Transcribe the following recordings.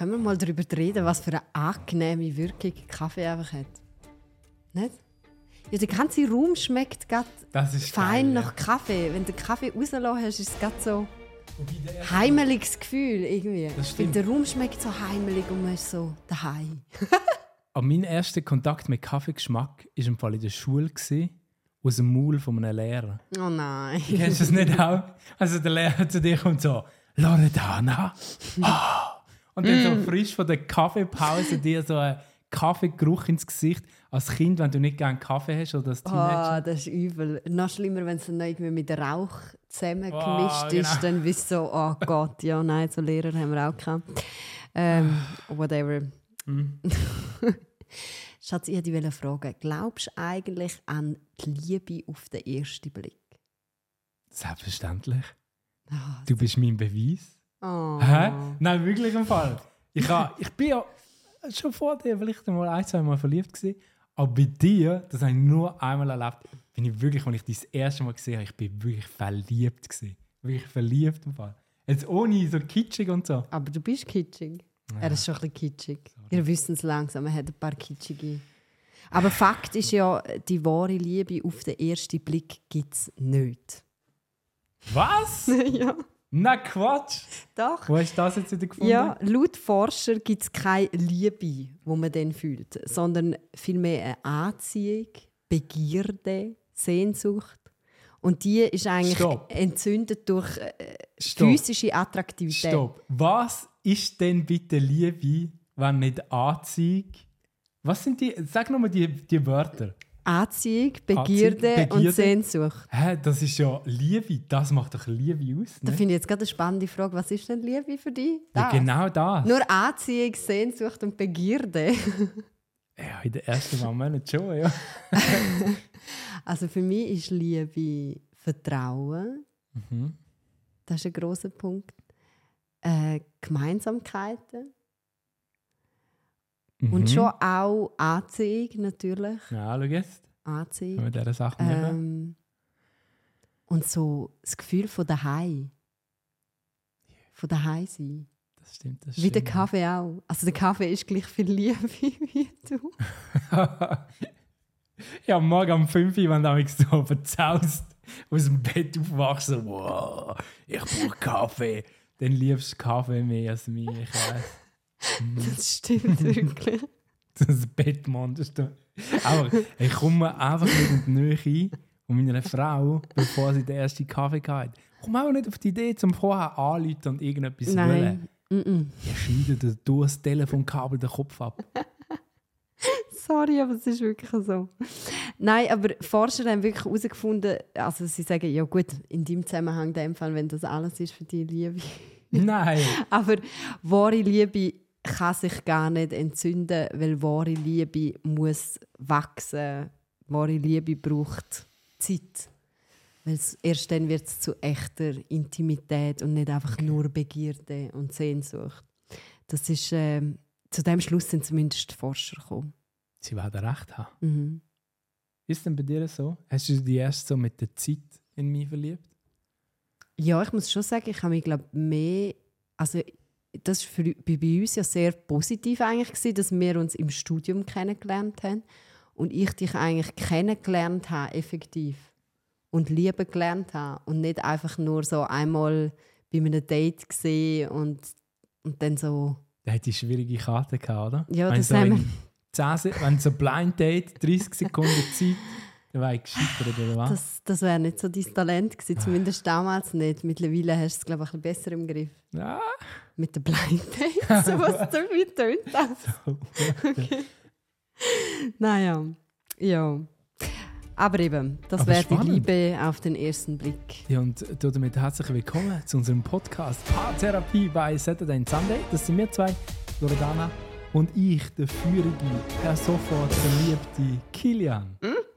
Können wir mal darüber reden, was für eine angenehme Wirkung Kaffee einfach hat? Nicht? Ja, der ganze Raum schmeckt gerade fein nach Kaffee. Wenn du den Kaffee rausgelassen hast, ist es gerade so ein heimeliges Gefühl. Irgendwie. Ich finde, der Raum schmeckt so heimelig und man ist so daheim. Aber mein erster Kontakt mit Kaffeegeschmack war im Fall in der Schule, aus dem Maul von einem Lehrer. Oh nein. Kennst du das nicht auch? Also der Lehrer zu dir kommt so, Loredana. Und dann so frisch von der Kaffeepause dir so ein Kaffeegeruch ins Gesicht. Als Kind, wenn du nicht gerne Kaffee hast oder als Teenager. Das ist übel. Noch schlimmer, wenn es dann irgendwie mit Rauch zusammengemischt ist. Dann bist du so, oh Gott, ja, nein, so Lehrer haben wir auch gehabt. Whatever. Schatz, ich wollte dich fragen, glaubst du eigentlich an die Liebe auf den ersten Blick? Selbstverständlich. Du bist mein Beweis. Oh. Hä? Nein, wirklich im Fall. Ich bin ja schon vor dir vielleicht einmal 1-2 Mal verliebt gewesen. Aber bei dir, das habe ich nur einmal erlebt, bin ich wirklich, als ich dich das erste Mal gesehen habe, ich bin wirklich verliebt gewesen. Wirklich verliebt im Fall. Jetzt ohne so kitschig und so. Aber du bist kitschig. Ja. Er ist schon ein bisschen kitschig. Wir wissen es langsam, er hat ein paar kitschige. Aber Fakt ist ja, die wahre Liebe auf den ersten Blick gibt es nicht. Was? Ja. Na Quatsch! Doch. Wo hast du das jetzt wieder gefunden? Ja, laut Forscher gibt es keine Liebe, die man dann fühlt, sondern vielmehr eine Anziehung, Begierde, Sehnsucht. Und die ist eigentlich entzündet durch physische Attraktivität. Stopp. Was ist denn bitte Liebe, wenn nicht Anziehung? Was sind die? Sag nochmal die Wörter. Anziehung, Begierde und Sehnsucht. Hä, das ist ja Liebe. Das macht doch Liebe aus. Da finde ich jetzt gerade eine spannende Frage. Was ist denn Liebe für dich? Ja, genau das. Nur Anziehung, Sehnsucht und Begierde. Ja, in den ersten Momenten schon, ja. Also für mich ist Liebe Vertrauen. Mhm. Das ist ein grosser Punkt. Gemeinsamkeiten. Und schon auch Anziehung natürlich. Ja, schau jetzt. Anziehung. Wenn wir diese Sachen machen. Und so das Gefühl von daheim. Von daheim sein. Das stimmt. Wie der Kaffee auch. Also der Kaffee ist gleich viel Liebe wie du. Ja, morgen um 5 Uhr, wenn du so verzaust, aus dem Bett aufwachst, so, wow, ich brauche Kaffee. Dann liebst du Kaffee mehr als mich, ich weiss. Das stimmt wirklich. Das Bettmonster. Aber ich komme einfach nicht in die Nähe ein von meiner Frau, bevor sie den ersten Kaffee hat. Ich komme auch nicht auf die Idee, zum vorher anrufen und irgendetwas zu wollen. Ich schneide dir durch das Telefonkabel den Kopf ab. Sorry, aber es ist wirklich so. Nein, aber Forscher haben wirklich herausgefunden, also sie sagen, ja gut, in deinem Zusammenhang, in dem Fall, wenn das alles ist für die Liebe. Nein. Aber wahre Liebe kann sich gar nicht entzünden, weil wahre Liebe muss wachsen. Wahre Liebe braucht Zeit. Weil erst dann wird es zu echter Intimität und nicht einfach nur Begierde und Sehnsucht. Das ist, zu dem Schluss sind zumindest die Forscher gekommen. Sie werden recht haben. Mhm. Ist es denn bei dir so? Hast du dich erst so mit der Zeit in mich verliebt? Ja, ich muss schon sagen, ich habe mich glaube mehr, also das war bei uns ja sehr positiv eigentlich gewesen, dass wir uns im Studium kennengelernt haben und ich dich eigentlich kennengelernt habe, effektiv. Und lieben gelernt habe und nicht einfach nur so einmal bei einem Date gesehen und dann so... Da hätte ich schwierige Karte gehabt, oder? Ja, das haben wir... Wenn so ein Blind Date, 30 Sekunden Zeit, dann wäre ich gescheitert, oder was? Das wäre nicht so dein Talent gewesen, zumindest damals nicht. Mittlerweile hast du es, glaube ich, ein bisschen besser im Griff. Ja. Mit den Blind Dates, so was wie tönt das? So. Okay. Naja, ja. Aber eben, das wäre die Liebe auf den ersten Blick. Ja, und damit herzlich willkommen zu unserem Podcast Paartherapie bei Saturday and Sunday. Das sind wir zwei, Loredana und ich, der feurige, per sofort verliebte Kilian.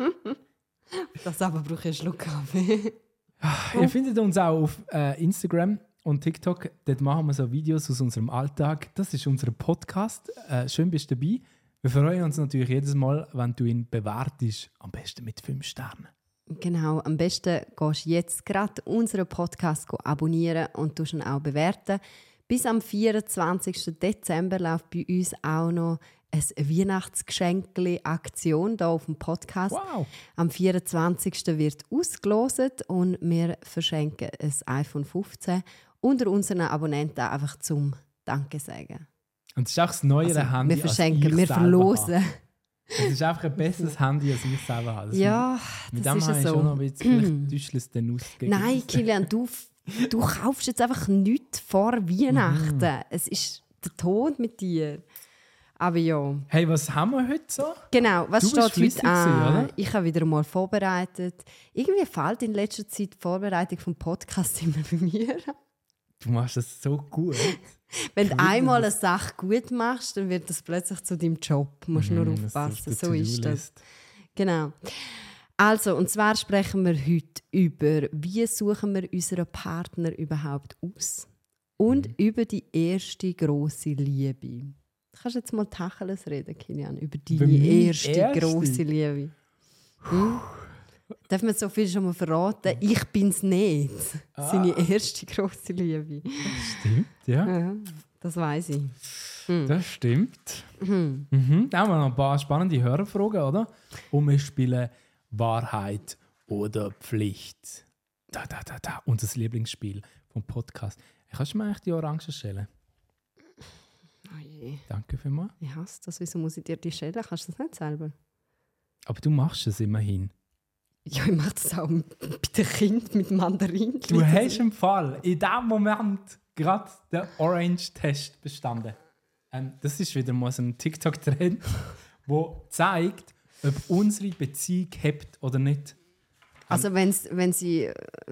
Das aber brauche ich einen Schluck Kaffee. Ihr findet uns auch auf Instagram und TikTok. Dort machen wir so Videos aus unserem Alltag. Das ist unser Podcast. Schön bist du dabei. Wir freuen uns natürlich jedes Mal, wenn du ihn bewertest. Am besten mit 5 Sternen. Genau, am besten gehst du jetzt gerade unseren Podcast abonnieren und ihn auch bewerten. Bis am 24. Dezember läuft bei uns auch noch eine Weihnachtsgeschenkli-Aktion hier auf dem Podcast. Wow. Am 24. wird ausgelost und wir verschenken ein iPhone 15 unter unseren Abonnenten einfach zum Danke sagen. Und es ist auch das neuere Handy, wir verschenken, als ich wir selber verlosen. habe. Es ist einfach ein besseres Handy, als ich selber habe. Also Ja, mit das dem ist habe ich so. schon noch ein bisschen, vielleicht täuscht es dann aus. Nein, Kilian, du kaufst jetzt einfach nichts vor Weihnachten. Es ist der Tod mit dir. Aber ja. Hey, was haben wir heute so? Genau, was Du bist steht flüssig heute an? gewesen, oder? Ich habe wieder mal vorbereitet. Irgendwie fällt in letzter Zeit die Vorbereitung vom Podcast immer bei mir. Du machst das so gut. Wenn du einmal eine Sache gut machst, dann wird das plötzlich zu deinem Job. Du musst nur aufpassen, so ist das. Genau. Also, und zwar sprechen wir heute über, wie suchen wir unseren Partner überhaupt aus und über die erste grosse Liebe. Kannst du jetzt mal Tacheles reden, Kilian, über deine erste grosse Liebe? Darf man so viel schon mal verraten? Ich bin es nicht. Seine erste grosse Liebe. Stimmt, ja. Ja, das weiss ich. Das stimmt. Mhm. Dann haben wir noch ein paar spannende Hörerfragen, oder? Und wir spielen Wahrheit oder Pflicht. Unser Lieblingsspiel vom Podcast. Kannst du mir eigentlich die Orangen schälen? Oh je. Danke vielmals. Ich hasse das. Wieso muss ich dir die schälen? Kannst du das nicht selber? Aber du machst es immerhin. Ja, ich mache das auch bei den Kindern mit Mandarinen. Du hast im Fall in diesem Moment gerade den Orange-Test bestanden. Das ist wieder mal so ein TikTok-Trend, der zeigt, ob unsere Beziehung hebt oder nicht. Also wenn sie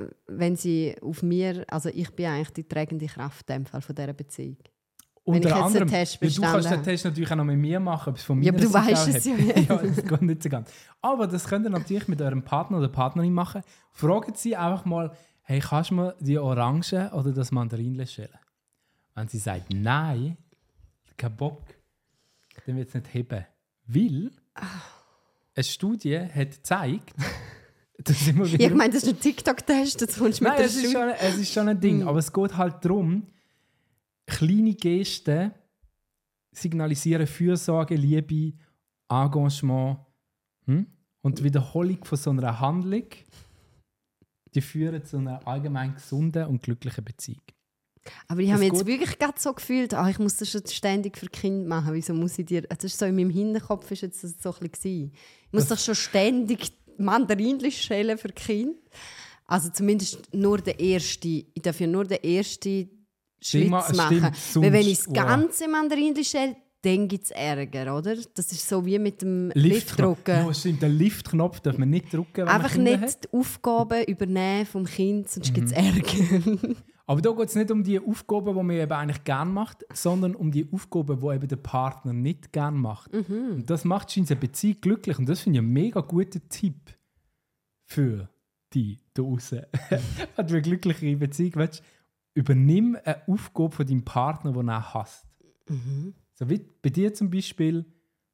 auf mir, also ich bin eigentlich die tragende Kraft in dem Fall von dieser Beziehung. Unter wenn ich jetzt anderem, den Test ja, du bestanden kannst den habe. Test natürlich auch noch mit mir machen, ob es von Ja, meiner aber du Seite weißt auch es ja hebt. nicht. Ja, das geht nicht so ganz. Aber das könnt ihr natürlich mit eurem Partner oder Partnerin machen. Fragt sie einfach mal, hey, kannst du mir die Orange oder das Mandarinle schälen? Wenn sie sagt, nein, kein Bock, dann wird es nicht heben. Weil eine Studie hat gezeigt, dass immer wieder... Ich meine, das ist ein TikTok-Test, jetzt kommst du mit Nein, der es ist schon ein Ding, aber es geht halt darum, kleine Gesten signalisieren Fürsorge, Liebe, Engagement und die Wiederholung von so einer Handlung, die führen zu einer allgemein gesunden und glücklichen Beziehung. Aber ich habe mich jetzt wirklich gerade so gefühlt, ich muss das schon ständig für Kinder machen. Wieso muss ich dir... Das ist so in meinem Hinterkopf ist jetzt das so ein bisschen. Ich muss doch schon ständig Mandarinchen schälen für Kinder. Also zumindest nur der erste. Ich darf ja nur den ersten Schritt machen. Stimmt, Weil wenn ich das ganze Mandarinchen schäle, dann gibt es Ärger, oder? Das ist so wie mit dem Liftdrucken. Ja, stimmt. Den Liftknopf darf man nicht drücken, wenn einfach man Kinder nicht hat. die Aufgaben übernehmen vom Kind, sonst gibt es Ärger. Aber da geht es nicht um die Aufgaben, die man eben eigentlich gerne macht, sondern um die Aufgaben, die eben der Partner nicht gerne macht. Und das macht scheinbar eine Beziehung glücklich. Und das finde ich einen mega guten Tipp für die da draussen. Wenn du eine glückliche Beziehung willst, übernimm eine Aufgabe von deinem Partner, den er hasst. So wie bei dir zum Beispiel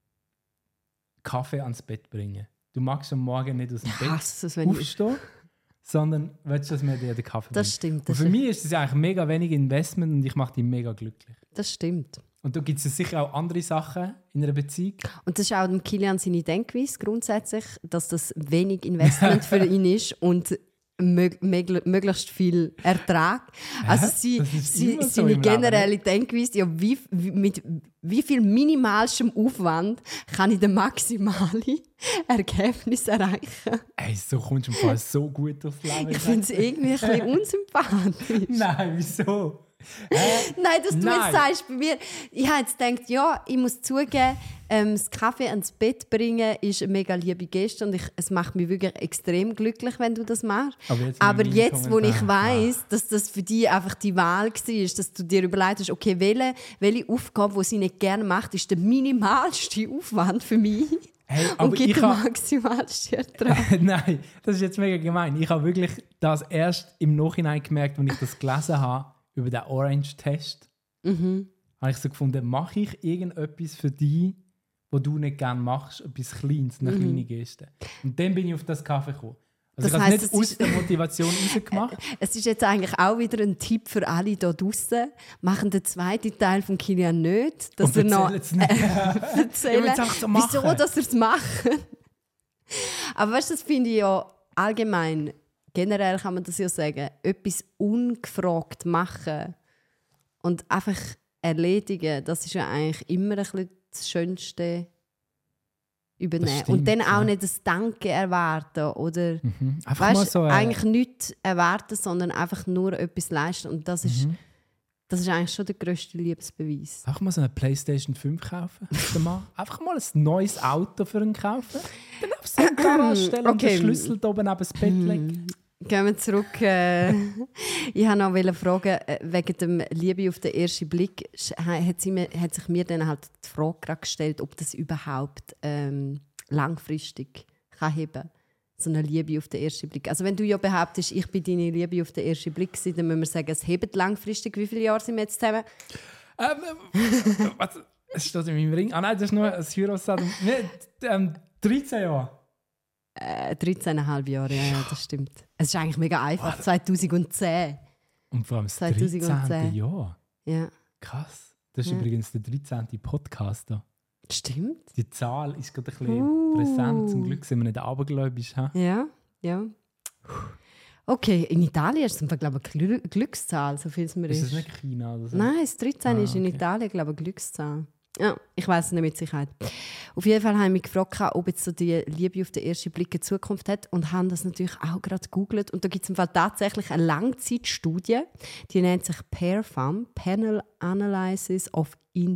Kaffee ans Bett bringen. Du magst am Morgen nicht aus dem Bett aufstehen, sondern willst, dass man dir den Kaffee bringt. Das stimmt. Und für mich ist das eigentlich mega wenig Investment und ich mache dich mega glücklich. Das stimmt. Und da gibt es sicher auch andere Sachen in einer Beziehung. Und das ist auch dem Kilian seine Denkweise grundsätzlich, dass das wenig Investment für ihn ist und möglichst viel Ertrag. Also seine generelle Denkweise, ja, mit wie viel minimalstem Aufwand kann ich das maximale Ergebnis erreichen. Ey, so kommst du im Fall so gut durchs Leben. Ich finde es irgendwie ein bisschen unsympathisch. Nein, wieso? Nein, dass du jetzt sagst, bei mir, ich habe jetzt gedacht, ja, ich muss zugeben, das Kaffee ans Bett bringen ist eine mega liebe Geste und es macht mich wirklich extrem glücklich, wenn du das machst. Aber jetzt, wo ich weiss, dass das für dich einfach die Wahl war, dass du dir überlegt hast, okay, welche Aufgabe, die sie nicht gerne macht, ist der minimalste Aufwand für mich. Hey, und gibt den maximalsten Ertrag. Nein, das ist jetzt mega gemein. Ich habe wirklich das erst im Nachhinein gemerkt, als ich das gelesen habe, über den Orange-Test. Habe ich so gefunden, mache ich irgendetwas für dich, was du nicht gerne machst, etwas Kleines, eine kleine Geste. Und dann bin ich auf das Kaffee gekommen. Also Das ich habe es heisst, nicht aus der Motivation rausgemacht. Es ist jetzt eigentlich auch wieder ein Tipp für alle hier draussen. Machen den zweiten Teil von Kilian nicht, dass Und er noch erzählen es nicht. erzählen, Ja, so machen. wieso dass er es macht. Aber weißt du, das finde ich ja allgemein, generell kann man das ja sagen, etwas ungefragt machen und einfach erledigen, das ist ja eigentlich immer ein bisschen das Schönste übernehmen. Das stimmt, und dann auch ja. nicht das Danke erwarten oder Einfach weißt, mal so... eigentlich nichts erwarten, sondern einfach nur etwas leisten. Und das ist eigentlich schon der grösste Liebesbeweis. Einfach mal so eine PlayStation 5 kaufen. Einfach mal ein neues Auto für ihn kaufen. Dann auf so eine Garage stellen und den Schlüssel da oben neben das Bett legen. Gehen wir zurück. Ich wollte noch fragen, wegen dem Liebe auf den ersten Blick, hat sich mir dann halt die Frage gerade gestellt, ob das überhaupt langfristig kann heben kann. So eine Liebe auf den ersten Blick. Also wenn du ja behauptest, ich bin deine Liebe auf den ersten Blick, dann müssen wir sagen, es hebt langfristig. Wie viele Jahre sind wir jetzt zusammen? Was? Es steht in meinem Ring. Ah nein, das ist nur ein Heiratsdatum. 13 Jahre. 13,5 Jahre, ja, das stimmt. Es ist eigentlich mega einfach. 2010. Und vor allem das 2010. 13. Jahr. Ja. Krass. Das ist übrigens der 13. Podcast hier. Stimmt. Die Zahl ist gerade ein bisschen präsent. Zum Glück sind wir nicht abergläubisch. Ja, ja. Okay, in Italien ist es, glaube ich, eine Glückszahl, so viel es mir ist. Ist das nicht China oder so? Nein, das 13 ist in okay. Italien, glaube ich, eine Glückszahl. Ja, ich weiß es nicht mit Sicherheit. Auf jeden Fall haben wir mich gefragt, ob jetzt so die Liebe auf den ersten Blick eine Zukunft hat und haben das natürlich auch gerade gegoogelt. Und da gibt es im Fall tatsächlich eine Langzeitstudie, die nennt sich PAIR-FAM, Panel Analysis of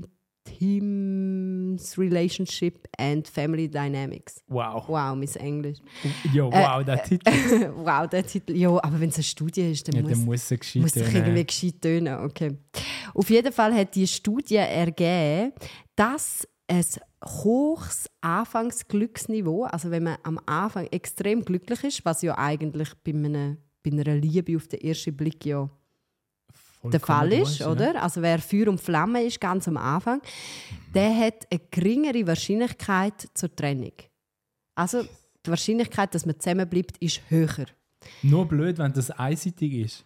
Intims Relationship and Family Dynamics. Wow. Wow, mein Englisch. Ja, wow, der Titel. Wow, der Titel. Ja, aber wenn es eine Studie ist, dann Ja, muss es gescheit doch irgendwie gescheit tönen. Okay. Auf jeden Fall hat die Studie ergeben, dass ein hohes Anfangsglücksniveau, also wenn man am Anfang extrem glücklich ist, was ja eigentlich bei einer Liebe auf den ersten Blick ja der Fall ist, oder? Also wer Feuer und Flamme ist, ganz am Anfang, der hat eine geringere Wahrscheinlichkeit zur Trennung. Also die Wahrscheinlichkeit, dass man zusammenbleibt, ist höher. Nur blöd, wenn das einseitig ist.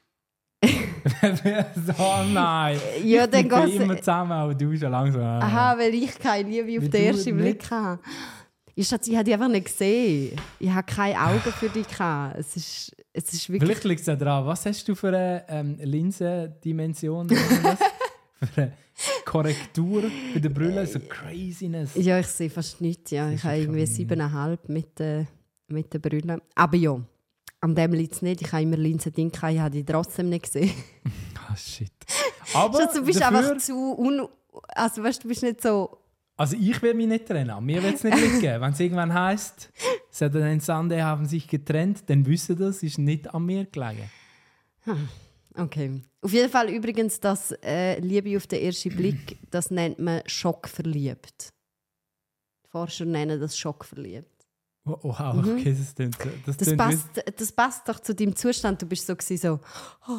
Oh nein! Ja, ich dann bin geht's- immer zusammen, aber du schon langsam. Aha, weil ich keine Liebe auf Weil den du ersten Blick nicht- hatte. Ich habe die einfach nicht gesehen. Ich habe keine Augen für dich gehabt. Es ist wirklich... Vielleicht liegt es ja daran. Was hast du für eine Linsendimension? Für eine Korrektur bei der Brille? So Craziness. Ja, ich sehe fast nichts. Ja. Ich habe irgendwie 7,5 mit der Brille. Aber ja, an dem liegt es nicht. Ich habe immer Linsen-Ding gehabt, ich habe die trotzdem nicht gesehen. Ah, shit. Aber Schatz, du bist dafür, einfach zu... Also weißt, du bist nicht so... also ich will mich nicht trennen. Mir wird es nicht liegen. Wenn es irgendwann heisst, Saturday und Sunday haben sich getrennt, dann wissen das, ist nicht an mir gelegen. Okay. Auf jeden Fall übrigens, das Liebe auf den ersten Blick, das nennt man schockverliebt. Die Forscher nennen das schockverliebt. Oh, wow, okay, das klingt Das passt doch zu deinem Zustand. Du bist so gewesen, so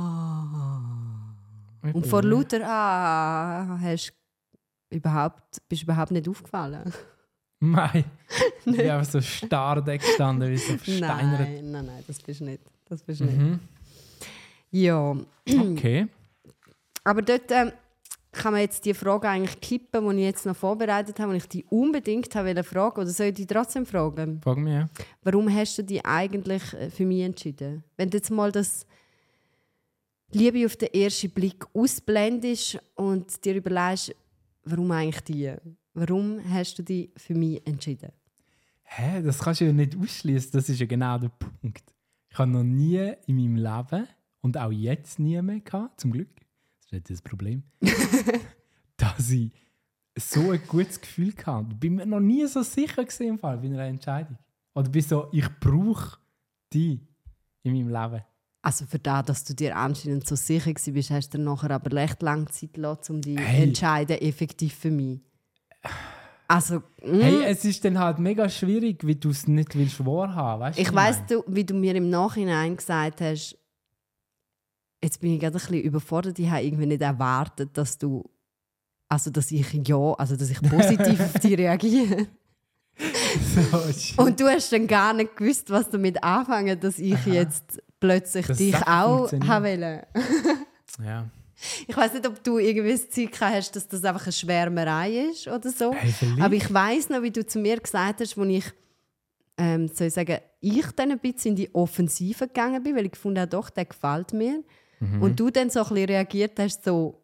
und vor lauter bist überhaupt nicht aufgefallen. Nein. Ich bin einfach so starr da gestanden, wie so versteinert. Nein, das bist nicht. Das bist nicht. Ja. Okay. Aber dort kann man jetzt die Frage eigentlich kippen, die ich jetzt noch vorbereitet habe, und ich die unbedingt wollte fragen. Oder soll ich die trotzdem fragen? Frag mich, ja. Warum hast du dich eigentlich für mich entschieden? Wenn du jetzt mal das Liebe auf den ersten Blick ausblendest und dir überlegst, warum eigentlich die? Warum hast du dich für mich entschieden? Hä, das kannst du ja nicht ausschließen. Das ist ja genau der Punkt. Ich habe noch nie in meinem Leben und auch jetzt nie mehr gehabt, zum Glück, das ist nicht das Problem, dass ich so ein gutes Gefühl hatte. Ich bin mir noch nie so sicher gewesen im Fall bei einer Entscheidung. Oder bin so, ich brauche die in meinem Leben. Also für das, dass du dir anscheinend so sicher bist, hast du dir nachher aber recht lange Zeit gelassen, um dich Hey. entscheiden, effektiv für mich. Also, Hey, es ist dann halt mega schwierig, wie du es nicht willst wahrhaben. Weißt du, ich was weiss, meine? wie du mir im Nachhinein gesagt hast, jetzt bin ich gerade ein bisschen überfordert, ich habe irgendwie nicht erwartet, dass du, dass ich positiv auf dich reagiere. Und du hast dann gar nicht gewusst, was damit anfangen, dass ich jetzt plötzlich dich auch wollte. Ja. Ich weiss nicht, ob du irgendwie das Ziel hast, dass das einfach eine Schwärmerei ist oder so. Hey, aber ich weiss noch, wie du zu mir gesagt hast, als ich, soll ich sagen, ich dann ein bisschen in die Offensive gegangen bin, weil ich gefunden habe, doch, der gefällt mir. Und du dann so ein bisschen reagiert hast, so,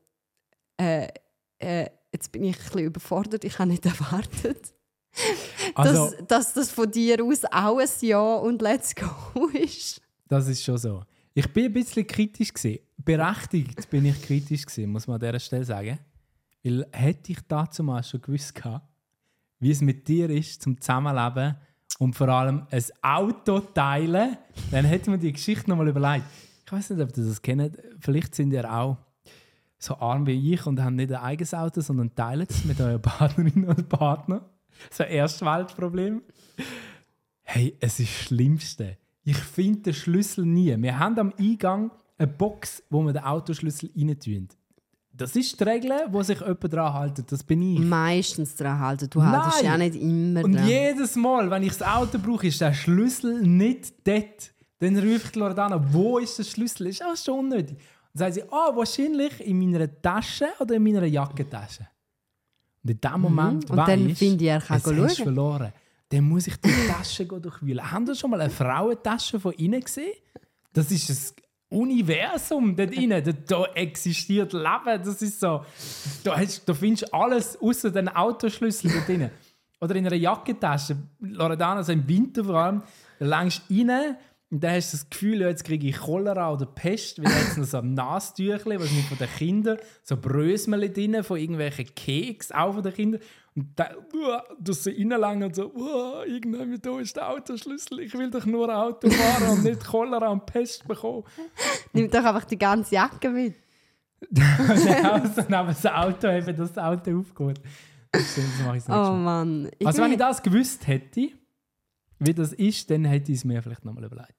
jetzt bin ich ein bisschen überfordert, ich habe nicht erwartet, Also, dass das von dir aus auch ein Ja und Let's Go ist. das ist schon so. Ich bin ein bisschen kritisch gewesen. Berechtigt bin ich kritisch gewesen, muss man an dieser Stelle sagen. Weil hätte ich dazu mal schon gewusst gehabt, wie es mit dir ist, zum Zusammenleben und vor allem ein Auto teilen, dann hätte man die Geschichte noch mal überlegt. Ich weiß nicht, ob ihr das kennt. Vielleicht sind ihr auch so arm wie ich und haben nicht ein eigenes Auto, sondern teilen es mit eurer Partnerin oder Partner. So ein Erstweltproblem. Hey, es ist das Schlimmste. Ich finde den Schlüssel nie. Wir haben am Eingang eine Box, wo wir den Autoschlüssel rein tun. Das ist die Regel, wo sich jemand daran hält. Das bin ich. Meistens daran halten. Du haltest ja nicht immer Und dran. jedes Mal, wenn ich das Auto brauche, ist der Schlüssel nicht dort. Dann rufe ich die Loredana, wo ist der Schlüssel? Das ist auch schon unnötig. Dann sagt sie, wahrscheinlich in meiner Tasche oder in meiner Jackentasche. Und in dem Moment Und dann finde ich, er kann es schauen. ist verloren. Dann muss ich die Tasche durchwühlen. Haben Sie schon mal eine Frauentasche von innen gesehen? Das ist ein Universum dort innen. Da existiert Leben. Das ist so. Da findest du alles außer den Autoschlüssel dort drin. Oder in einer Jackentasche. Loredana, so im Winter vor allem, da längst rein. Und dann hast du das Gefühl, jetzt kriege ich Cholera oder Pest, weil jetzt noch so ein Nasentüchchen, was nicht von den Kindern, so Brösmeli drin, von irgendwelchen Keks, auch von den Kindern. Und dann, du so reinlangen und so, irgendwann da ist der Autoschlüssel, ich will doch nur Auto fahren und nicht Cholera und Pest bekommen. Nimm doch einfach die ganze Jacke mit. Also neben das Auto, eben, dass das Auto aufgeht. Das mache ich nicht Oh schon. Mann. Also wenn ich das gewusst hätte, wie das ist, dann hätte ich es mir vielleicht nochmal überlegt.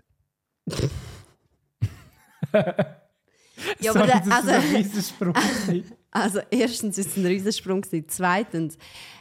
Ja, aber das ist ein Riesensprung. Also erstens ist es ein Riesensprung. Zweitens,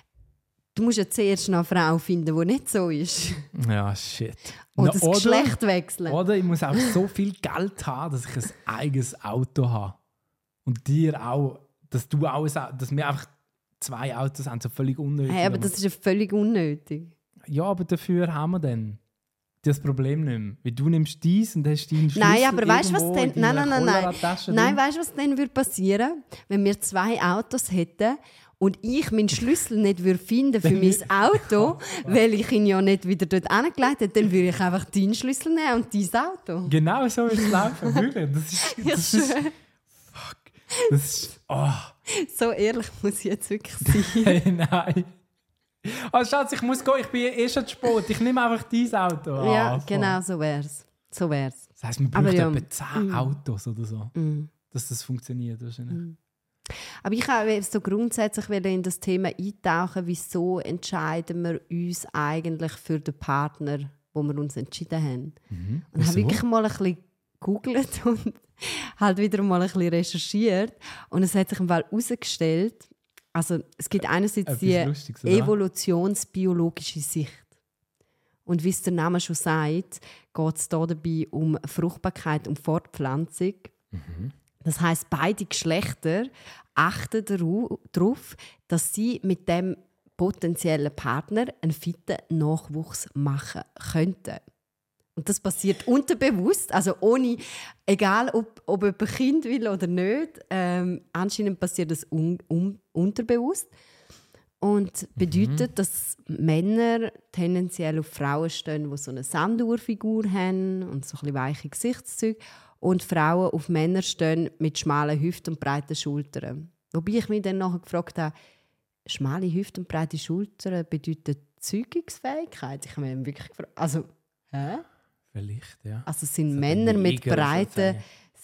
du musst ja zuerst noch eine Frau finden, die nicht so ist. Ja, shit. Oder das Geschlecht wechseln. Oder ich muss auch so viel Geld haben, dass ich ein eigenes Auto habe. Und dir auch, dass wir einfach 2 Autos haben, so völlig unnötig. Hey, aber das ist ja völlig unnötig. Ja, aber dafür haben wir dann das Problem nicht mehr. Weil du nimmst dies und hast deinen Schlüssel. Nein, aber weißt du, was irgendwo denn? in deiner Nein. Cholera-Tasche Nein, drin. weißt du, was dann würde passieren, wenn wir 2 Autos hätten und ich meinen Schlüssel nicht würde finden für mein Auto, weil ich ihn ja nicht wieder dort angelegt habe, dann würde ich einfach deinen Schlüssel nehmen und dein Auto. Genau so ist es laufen. Wirklich. Das ist fuck. Das ist. Oh. So ehrlich muss ich jetzt wirklich sein. Hey, nein. Oh, Schatz, ich muss gehen, ich bin schon zu spät. Ich nehme einfach dein Auto. Ja, voll. genau, so wär's. So wär's. Das heisst, man Aber braucht ja, etwa 10 Autos oder so, dass das funktioniert. Wahrscheinlich. Aber ich habe so grundsätzlich in das Thema eintauchen, wieso entscheiden wir uns eigentlich für den Partner, wo wir uns entschieden haben. Und habe wirklich mal ein bisschen gegoogelt und halt wieder mal ein bisschen recherchiert. Und es hat sich im Fall herausgestellt, also es gibt einerseits die Lustiges, oder? evolutionsbiologische Sicht. Und wie es der Name schon sagt, geht es dabei um Fruchtbarkeit und Fortpflanzung. Das heisst, beide Geschlechter achten darauf, dass sie mit dem potenziellen Partner einen fitten Nachwuchs machen könnten. Und das passiert unterbewusst, also ohne, egal ob jemand ein Kind will oder nicht, anscheinend passiert das unterbewusst. Und bedeutet, dass Männer tendenziell auf Frauen stehen, die so eine Sanduhrfigur haben und so ein bisschen weiche Gesichtszüge. Und Frauen auf Männer stehen mit schmalen Hüften und breiten Schultern. Wobei ich mich dann nachher gefragt habe, schmale Hüften und breite Schultern bedeuten Zeugungsfähigkeit? Ich habe mich wirklich gefragt, also, hä? Vielleicht, ja. Also sind So Männer mit Neger,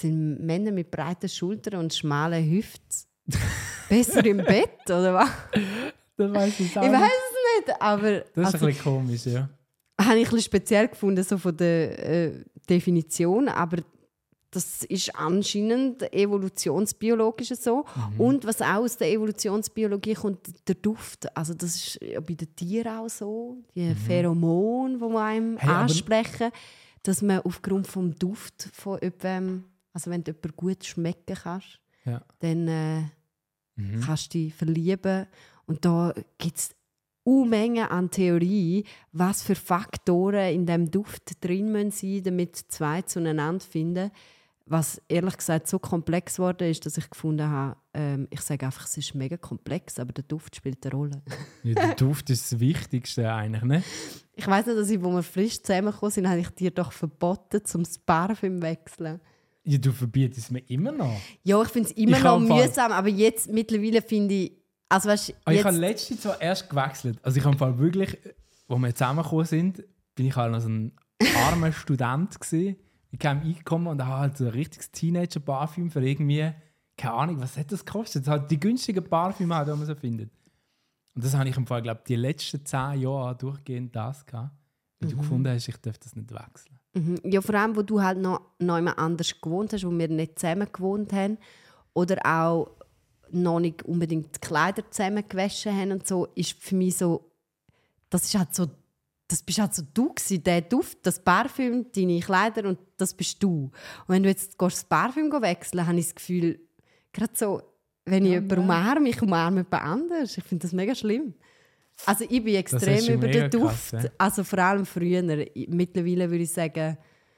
breiten Schultern und schmalen Hüften besser im Bett, oder was? Das weiss ich auch Ich nicht. weiß es nicht, aber Das ist ein bisschen komisch, ja. habe ich ein bisschen speziell gefunden, so von der Definition, aber Das ist anscheinend evolutionsbiologisch so. Und was auch aus der Evolutionsbiologie kommt, der Duft. Also das ist ja bei den Tieren auch so. Die Pheromone, die man einem ansprechen, dass man aufgrund des Duft von jemandem, also wenn du jemanden gut schmecken kannst, dann kannst du dich verlieben. Und da gibt es Unmengen an Theorie, was für Faktoren in diesem Duft drin sein müssen, damit zwei zueinander finden. Was ehrlich gesagt so komplex geworden ist, dass ich gefunden habe, ich sage einfach, es ist mega komplex, aber der Duft spielt eine Rolle. Ja, der Duft ist das Wichtigste eigentlich, ne? Ich weiss nicht, dass wo wir frisch zusammengekommen sind, habe ich dir doch verboten, zum Parfüm zu wechseln. Ja, du verbietest es mir immer noch. Ja, ich finde es immer noch mühsam, aber jetzt mittlerweile finde ich... Also, weißt, ich habe letztens zwar erst gewechselt. Also ich habe im Fall wirklich, als wir zusammengekommen sind, bin ich halt noch so ein armer Student gewesen. Ich kam eingekommen und habe halt so ein richtiges Teenager-Parfüm für irgendwie, keine Ahnung, was hat das gekostet? Das halt die günstigen Parfüme, die man so findet. Und das habe ich im Fall, glaube ich, die letzten 10 Jahre durchgehend das gehabt. Weil du gefunden hast, ich darf das nicht wechseln. Ja, vor allem, wo du halt noch jemand anders gewohnt hast, wo wir nicht zusammen gewohnt haben. Oder auch noch nicht unbedingt die Kleider zusammen gewaschen haben und so, ist für mich so, das ist halt so, das bist halt so du gewesen, der Duft, das Parfüm, deine Kleider und das bist du. Und wenn du jetzt das Parfüm wechseln, habe ich das Gefühl, gerade so, wenn ich jemanden umarme, ich umarme jemand anders. Ich finde das mega schlimm. Also ich bin extrem über den Duft, krass, also vor allem früher. Mittlerweile würde ich sagen,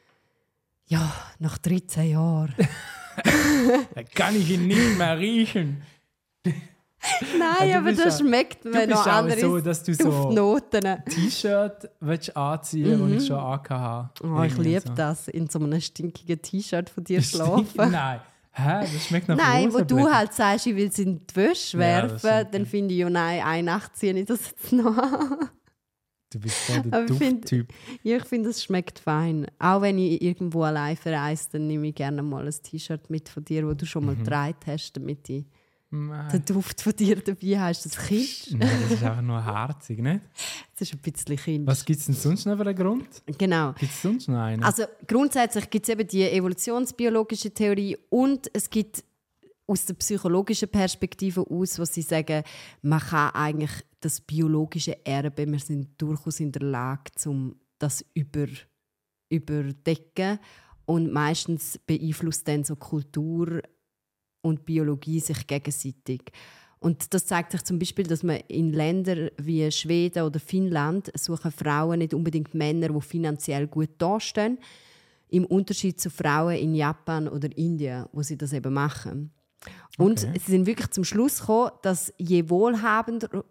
ja, nach 13 Jahren. Da kann ich ihn nicht mehr riechen. Nein, aber das schmeckt mir noch anders. So, dass du Duftnoten. So ein T-Shirt anziehen willst, das ich schon angehabt habe. Oh, ich liebe das, in so einem stinkigen T-Shirt von dir schlafen. Nein, das schmeckt nach Nein, wo du halt sagst, ich will es in die Wäsche werfen, dann finde ich, ja nein, eine Nacht ziehe ich das jetzt noch an. Du bist voll der Dufttyp. Ja, ich finde, es schmeckt fein. Auch wenn ich irgendwo allein verreise, dann nehme ich gerne mal ein T-Shirt mit von dir, das du schon mal getragen hast, damit ich den Duft von dir dabei hast. Das Kind. Nein, das ist einfach nur herzig, nicht? Das ist ein bisschen Kind. Was gibt es denn sonst noch für einen Grund? Genau. Gibt es sonst noch einen? Also grundsätzlich gibt es eben die evolutionsbiologische Theorie und es gibt aus der psychologischen Perspektive aus, wo sie sagen, man kann eigentlich das biologische Erbe, wir sind durchaus in der Lage, das überdecken. Und meistens beeinflusst dann so Kultur und Biologie sich gegenseitig. Und das zeigt sich zum Beispiel, dass man in Ländern wie Schweden oder Finnland suchen Frauen nicht unbedingt Männer, die finanziell gut dastehen, im Unterschied zu Frauen in Japan oder Indien, wo sie das eben machen. Und sie sind wirklich zum Schluss gekommen, dass je wohlhabender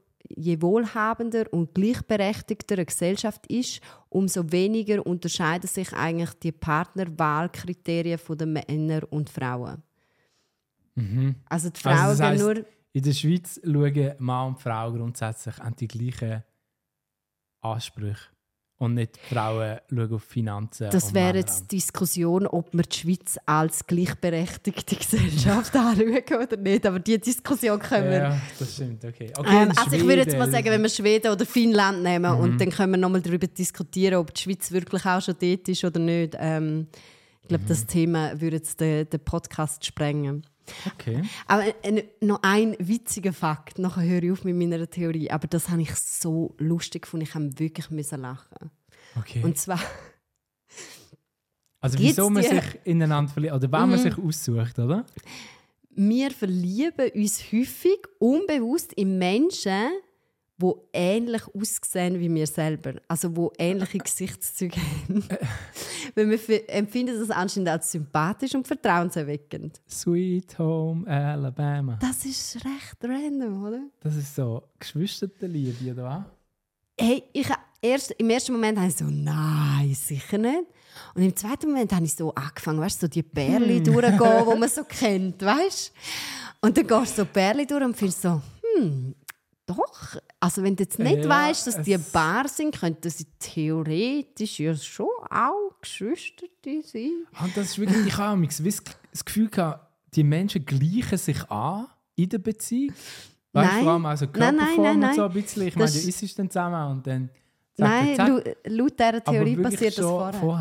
und gleichberechtigter eine Gesellschaft ist, umso weniger unterscheiden sich eigentlich die Partnerwahlkriterien der Männer und Frauen. Also die Frauen also das heisst, nur... In der Schweiz schauen Mann und Frau grundsätzlich an die gleichen Ansprüche. Und nicht die Frauen schauen auf Finanzen. Das wäre jetzt die Diskussion, ob wir die Schweiz als gleichberechtigte Gesellschaft anschauen oder nicht. Aber diese Diskussion können wir... Ja, das stimmt, okay. Also ich würde jetzt mal sagen, wenn wir Schweden oder Finnland nehmen und dann können wir nochmal darüber diskutieren, ob die Schweiz wirklich auch schon dort ist oder nicht. Ich glaube, das Thema würde jetzt den Podcast sprengen. Okay. Aber noch ein witziger Fakt, nachher höre ich auf mit meiner Theorie, aber das habe ich so lustig gefunden, ich musste wirklich lachen. Okay. Und zwar... Also wieso man sich ineinander verliebt, oder wenn man sich aussucht, oder? Wir verlieben uns häufig unbewusst in Menschen, die ähnlich aussehen wie wir selber. Also die ähnliche Gesichtszüge haben. Weil wir empfinden das anscheinend als sympathisch und vertrauenserweckend. Sweet Home Alabama. Das ist recht random, oder? Das ist so Geschwisterliebe, oder was? Hey, im ersten Moment habe ich so, nein, sicher nicht. Und im zweiten Moment habe ich so angefangen, weißt, so die Pärchen durchzugehen, die man so kennt, weißt? Und dann gehst du so Pärchen durch und findest so, doch. Also wenn du jetzt nicht weißt, dass die ein Paar sind, könnten sie theoretisch ja schon auch Geschwister sein. Und das ist wirklich, ich habe das Gefühl gehabt, die Menschen gleichen sich an in der Beziehung. Weißt du, vor allem also Körperform und so ein bisschen. Ich meine, du isst dann zusammen und dann... Nein, laut dieser Theorie passiert das vorher.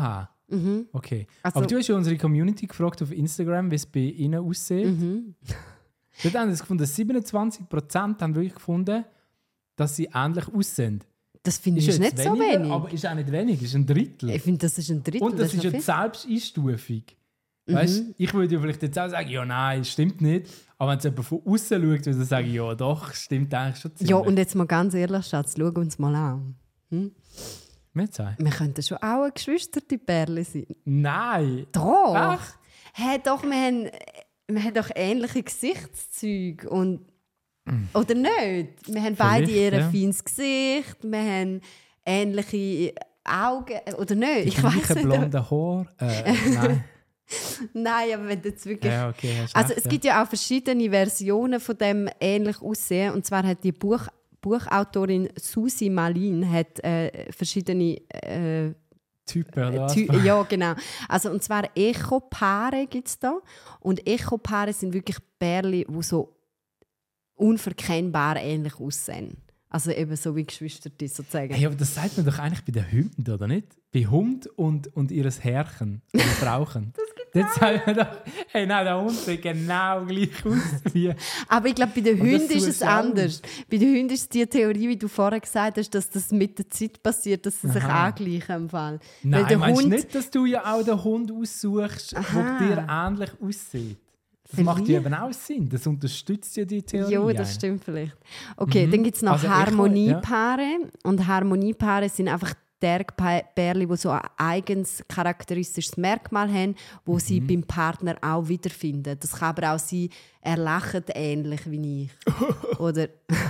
Okay. Also- Aber du hast ja unsere Community gefragt auf Instagram, wie es bei ihnen aussieht. Dort haben sie gefunden, 27% haben wirklich gefunden, dass sie ähnlich aussehen. Das finde ich jetzt nicht so weniger, wenig. aber ist auch nicht wenig, ist ein Drittel. Ich finde, das ist ein Drittel. Und das ist noch ja viel. Selbsteinstufung. Weißt, ich würde ja vielleicht jetzt auch sagen, ja nein, stimmt nicht. Aber wenn es jemand von außen schaut, würde ich sagen, ja doch, stimmt eigentlich schon ziemlich. Ja, und jetzt mal ganz ehrlich, Schatz, schau uns mal an. Wir zwei? Wir könnten schon auch eine Geschwister-Pärchen sein. Nein! Doch! Echt? Hey, doch, wir haben doch ähnliche Gesichtszüge. Und, oder nicht? Wir haben beide Vielleicht, eher ja. ein feines Gesicht, wir haben ähnliche Augen. Oder nicht? Ich weiß Gleiche nicht. blonde Haar. Nein. Nein, aber wenn du jetzt wirklich... Ja, okay, hast Also recht, es gibt ja auch verschiedene Versionen von dem ähnlich Aussehen. Und zwar hat die Buchautorin Susi Malin hat verschiedene Typen, oder was? ja, genau. Also, und zwar Echo-Paare gibt es da. Und Echo-Paare sind wirklich Pärchen, die so unverkennbar ähnlich aussehen. Also eben so wie Geschwister, sozusagen. Hey, aber das sagt man doch eigentlich bei den Hunden, oder nicht? Bei Hund und ihres Herrchen, oder Frauchen. Das gibt's Dort sagt man doch, hey, nein, der Hund sieht genau gleich aus wie... Aber ich glaube, bei den Und das Hunden ist es tust du auch. anders. Bei den Hunden ist die Theorie, wie du vorher gesagt hast, dass das mit der Zeit passiert, dass sie sich Aha. angleichen im Fall. Nein, Weil der meinst du Hund, nicht, dass du ja auch den Hund aussuchst, Aha. der dir ähnlich aussieht? Das macht ja eben auch Sinn. Das unterstützt ja die Theorie. ja, das eigentlich. stimmt vielleicht. Okay, dann gibt es noch Also Echo, Harmoniepaare. Und Harmoniepaare sind einfach Pärchen, die so ein eigenes charakteristisches Merkmal haben, wo sie beim Partner auch wiederfinden. Das kann aber auch sein, er lacht ähnlich wie ich. Oder,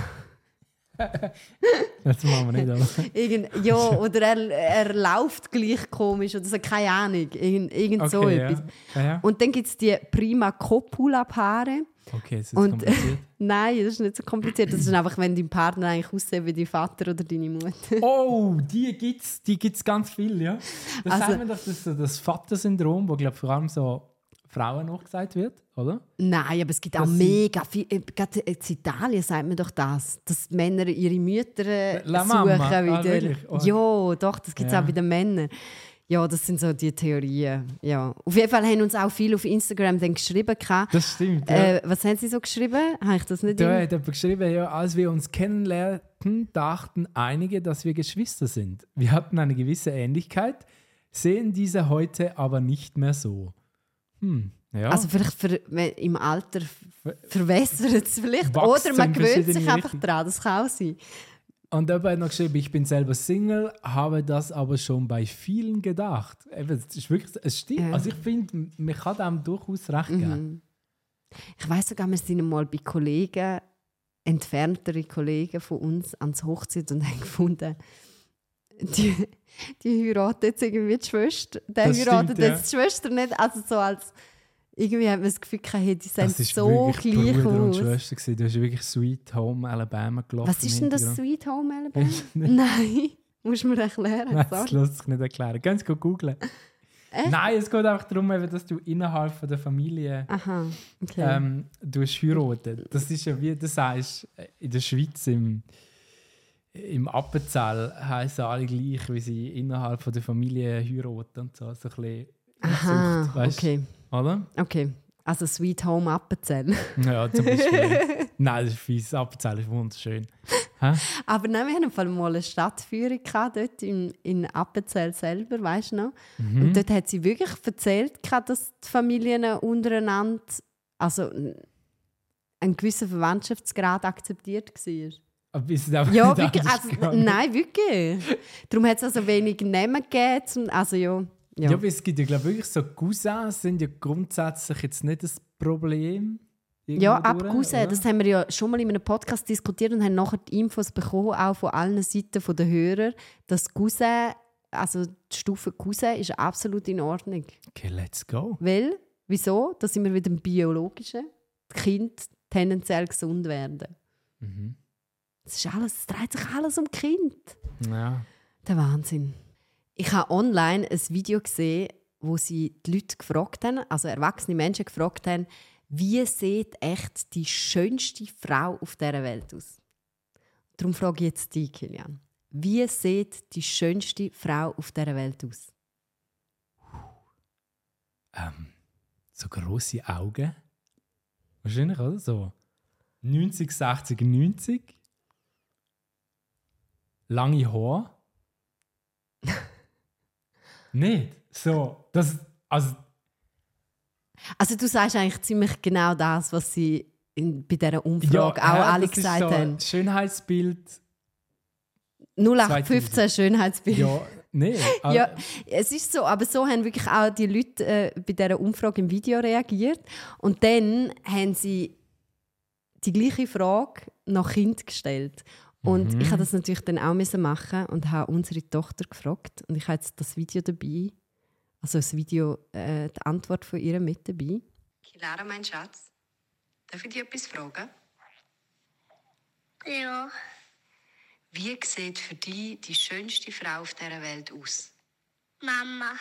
Das machen wir nicht, aber... ja, oder er läuft gleich komisch oder so, keine Ahnung. Irgend so Okay, etwas. ja. Ja. Und dann gibt es die Prima Copula-Paare. Okay, das ist Und- kompliziert. Nein, das ist nicht so kompliziert. Das ist einfach, wenn dein Partner eigentlich aussieht wie dein Vater oder deine Mutter. Oh, die gibt's ganz viel, ja. Das Also- sagt man doch, das ist so das Vater-Syndrom, wo glaube vor allem so Frauen nachgesagt wird, oder? Nein, aber es gibt auch Das sind- mega viel. Gerade in Italien sagt man doch das, dass Männer ihre Mütter La suchen Mamma? Ah, wieder. wirklich? Oh. Ja, doch, das gibt es Ja. auch bei den Männern. Ja, das sind so die Theorien. Ja. Auf jeden Fall haben uns auch viele auf Instagram dann geschrieben. Das stimmt, ja. Was haben sie so geschrieben? Habe ich das nicht Da hat jemand geschrieben, ja, als wir uns kennenlernten, dachten einige, dass wir Geschwister sind. Wir hatten eine gewisse Ähnlichkeit, sehen diese heute aber nicht mehr so. Ja. Also vielleicht im Alter verwässert es vielleicht. Wächst Oder so man in gewöhnt verschiedene sich einfach Richtungen. dran. Das kann auch sein. Und dabei hat noch geschrieben, ich bin selber Single, habe das aber schon bei vielen gedacht. Eben, es ist wirklich, es stimmt. Ja. Also ich finde, man kann dem durchaus recht geben. Ich weiss sogar, wir sind mal bei Kollegen, entferntere Kollegen von uns, ans Hochzeit und haben gefunden, die heiraten jetzt irgendwie die Schwester. Der Das heiratet stimmt, ja. jetzt die Schwester nicht. Also so als, irgendwie hat man das Gefühl gehabt, hey, die sehen Das ist so wirklich gleich Bruder und aus. Schwester gewesen. Du hast wirklich Sweet Home Alabama gelaufen. Was ist im denn das Hintergrund. Sweet Home Alabama? Nein, musst du mir erklären. Nein, Sag. das lässt sich nicht erklären. Ganz gut googlen. Nein, es geht einfach darum, eben, dass du innerhalb von der Familie Aha, okay. du hast heiraten. Das ist ja wie du sagst, in der Schweiz im Appenzell heißen alle gleich, wie sie innerhalb von der Familie heiraten und so. So ein bisschen Aha, Sucht, weißt, okay. oder? Okay, also Sweet Home Appenzell. Ja, zum Beispiel. Nein, das ist fies. Appenzell ist wunderschön. Hä? Aber nein, wir hatten im Fall mal eine Stadtführung gehabt, dort in Appenzell selber, weißt du noch? Und dort hat sie wirklich erzählt, gehabt, dass die Familien untereinander also einen gewissen Verwandtschaftsgrad akzeptiert war. Aber ist es einfach Ja, nicht wirklich. anders Also, gegangen? nein, wirklich. Darum hat es also wenig Namen gegeben. Also ja. Ja, aber es gibt ja, glaube ich, wirklich so Cousins sind ja grundsätzlich jetzt nicht das Problem. Ja, irgendwo ab durch, Cousin, oder? das haben wir ja schon mal in einem Podcast diskutiert und haben nachher die Infos bekommen, auch von allen Seiten der Hörer, dass Cousin, also die Stufe Cousin ist absolut in Ordnung. Okay, let's go. Weil, wieso? Da sind wir wieder im Biologischen. Die Kinder tendenziell gesund werden. Es dreht sich alles um Kind. Ja. Der Wahnsinn. Ich habe online ein Video gesehen, wo sie die Leute gefragt haben, also erwachsene Menschen gefragt haben, wie sieht echt die schönste Frau auf dieser Welt aus? Darum frage ich jetzt dich, Kilian. Wie sieht die schönste Frau auf dieser Welt aus? So grosse Augen. Wahrscheinlich, oder? So 90, 60, 90. Lange Haare. Nicht. So. Also du sagst eigentlich ziemlich genau das, was sie bei dieser Umfrage auch alle gesagt haben. Schönheitsbild. 0815 Schönheitsbild. Ja, nee. Ja, es ist so, aber so haben wirklich auch die Leute bei dieser Umfrage im Video reagiert. Und dann haben sie die gleiche Frage nach Kind gestellt. Und ich habe das natürlich dann auch machen und habe unsere Tochter gefragt. Und ich habe jetzt das Video dabei. Also das Video, die Antwort von ihr mit dabei. Kilara, mein Schatz, darf ich dich etwas fragen? Ja, Wie sieht für dich die schönste Frau auf dieser Welt aus? Mama.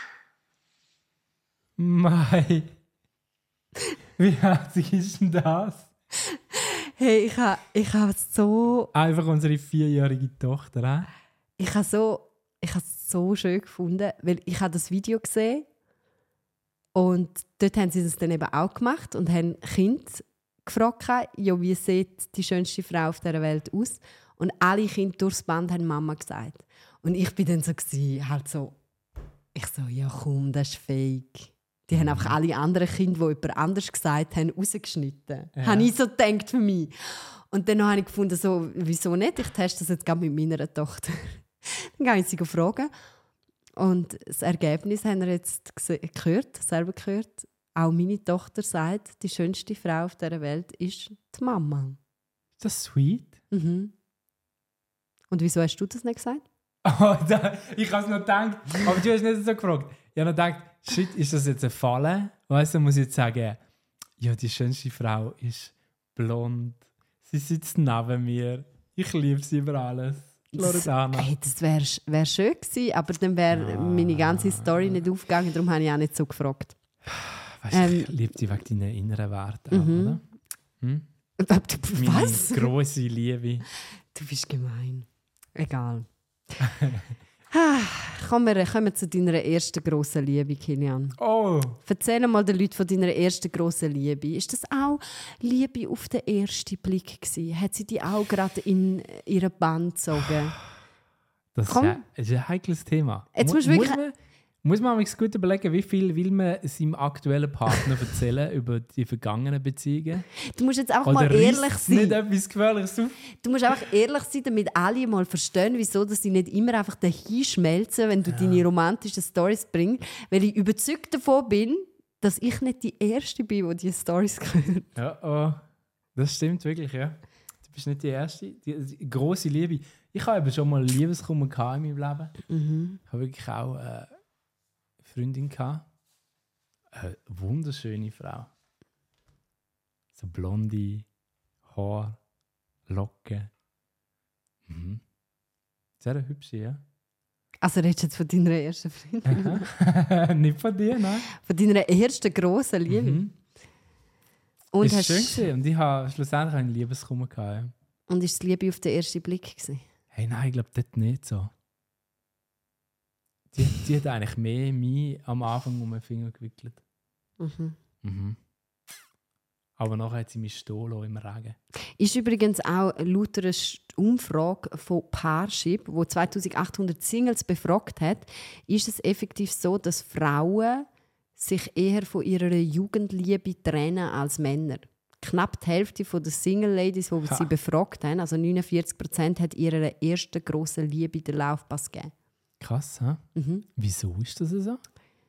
Mei. Wie herzig ist denn das? Hey, ich habe so... Einfach unsere 4-jährige Tochter, Ich habe es so schön gefunden, weil ich habe das Video gesehen und dort haben sie das dann eben auch gemacht und haben Kinder gefragt, ja, wie sieht die schönste Frau auf dieser Welt aus? Und alle Kinder durchs Band haben Mama gesagt. Und ich bin dann so, ich so, ja komm, das ist fake. Die haben einfach alle anderen Kinder, die jemand anders gesagt haben, rausgeschnitten. Ja. Habe ich so gedacht für mich. Und dann habe ich gefunden, so, wieso nicht? Ich teste das jetzt gerade mit meiner Tochter. Dann gehe ich sie fragen. Und das Ergebnis haben wir jetzt selber gehört. Auch meine Tochter sagt, die schönste Frau auf dieser Welt ist die Mama. Ist das sweet? Mhm. Und wieso hast du das nicht gesagt? Oh, ich habe es noch gedacht, aber du hast nicht so gefragt. Ich habe noch gedacht, shit, ist das jetzt ein Falle? Weißt du, muss ich jetzt sagen, ja, die schönste Frau ist blond. Sie sitzt neben mir. Ich liebe sie über alles. Loredana. Das wär schön gewesen, aber dann wäre meine ganze Story nicht aufgegangen, darum habe ich auch nicht so gefragt. Weißt du, ich liebe sie wegen deinen inneren Werten, oder? Hm? Was? Meine grosse Liebe. Du bist gemein. Egal. Kommen wir zu deiner ersten grossen Liebe, Kilian. Oh! Erzähl mal den Leuten von deiner ersten grossen Liebe. Ist das auch Liebe auf den ersten Blick gewesen? Hat sie dich auch gerade in ihren Bann gezogen? Das ist ein heikles Thema. Jetzt musst du wirklich... Muss man sich gut überlegen, wie viel will man seinem aktuellen Partner erzählen über die vergangenen Beziehungen? Du musst jetzt einfach Oder mal ehrlich sein. Nicht etwas Gefährliches auf? Du musst einfach ehrlich sein, damit alle mal verstehen, wieso dass sie nicht immer einfach dahin schmelzen, wenn du deine romantischen Storys bringst. Weil ich überzeugt davon bin, dass ich nicht die Erste bin, die diese Storys hört. Ja, oh, das stimmt wirklich, ja. Du bist nicht die Erste. Die grosse Liebe. Ich habe eben schon mal Liebeskummer in meinem Leben. Ich habe wirklich auch eine Freundin gehabt. Eine wunderschöne Frau. So blonde Haare, Locken. Sehr hübsch, ja. Also redest du jetzt von deiner ersten Freundin? Nicht von dir, nein. Von deiner ersten grossen Liebe? Und ist schön gewesen. Und ich habe schlussendlich einen Liebeskummer gehabt. Ja. Und ist es Liebe auf den ersten Blick gewesen? Hey, nein, ich glaube, das nicht so. Die hat eigentlich mehr mich am Anfang um den Finger gewickelt. Aber nachher hat sie mich stehen lassen im Regen. Ist übrigens auch laut einer Umfrage von Parship, wo 2800 Singles befragt hat, ist es effektiv so, dass Frauen sich eher von ihrer Jugendliebe trennen als Männer. Knapp die Hälfte der Single-Ladies, die sie befragt haben, also 49%, hat ihrer ersten grossen Liebe den Laufpass gegeben. Krass, hä? Wieso ist das so?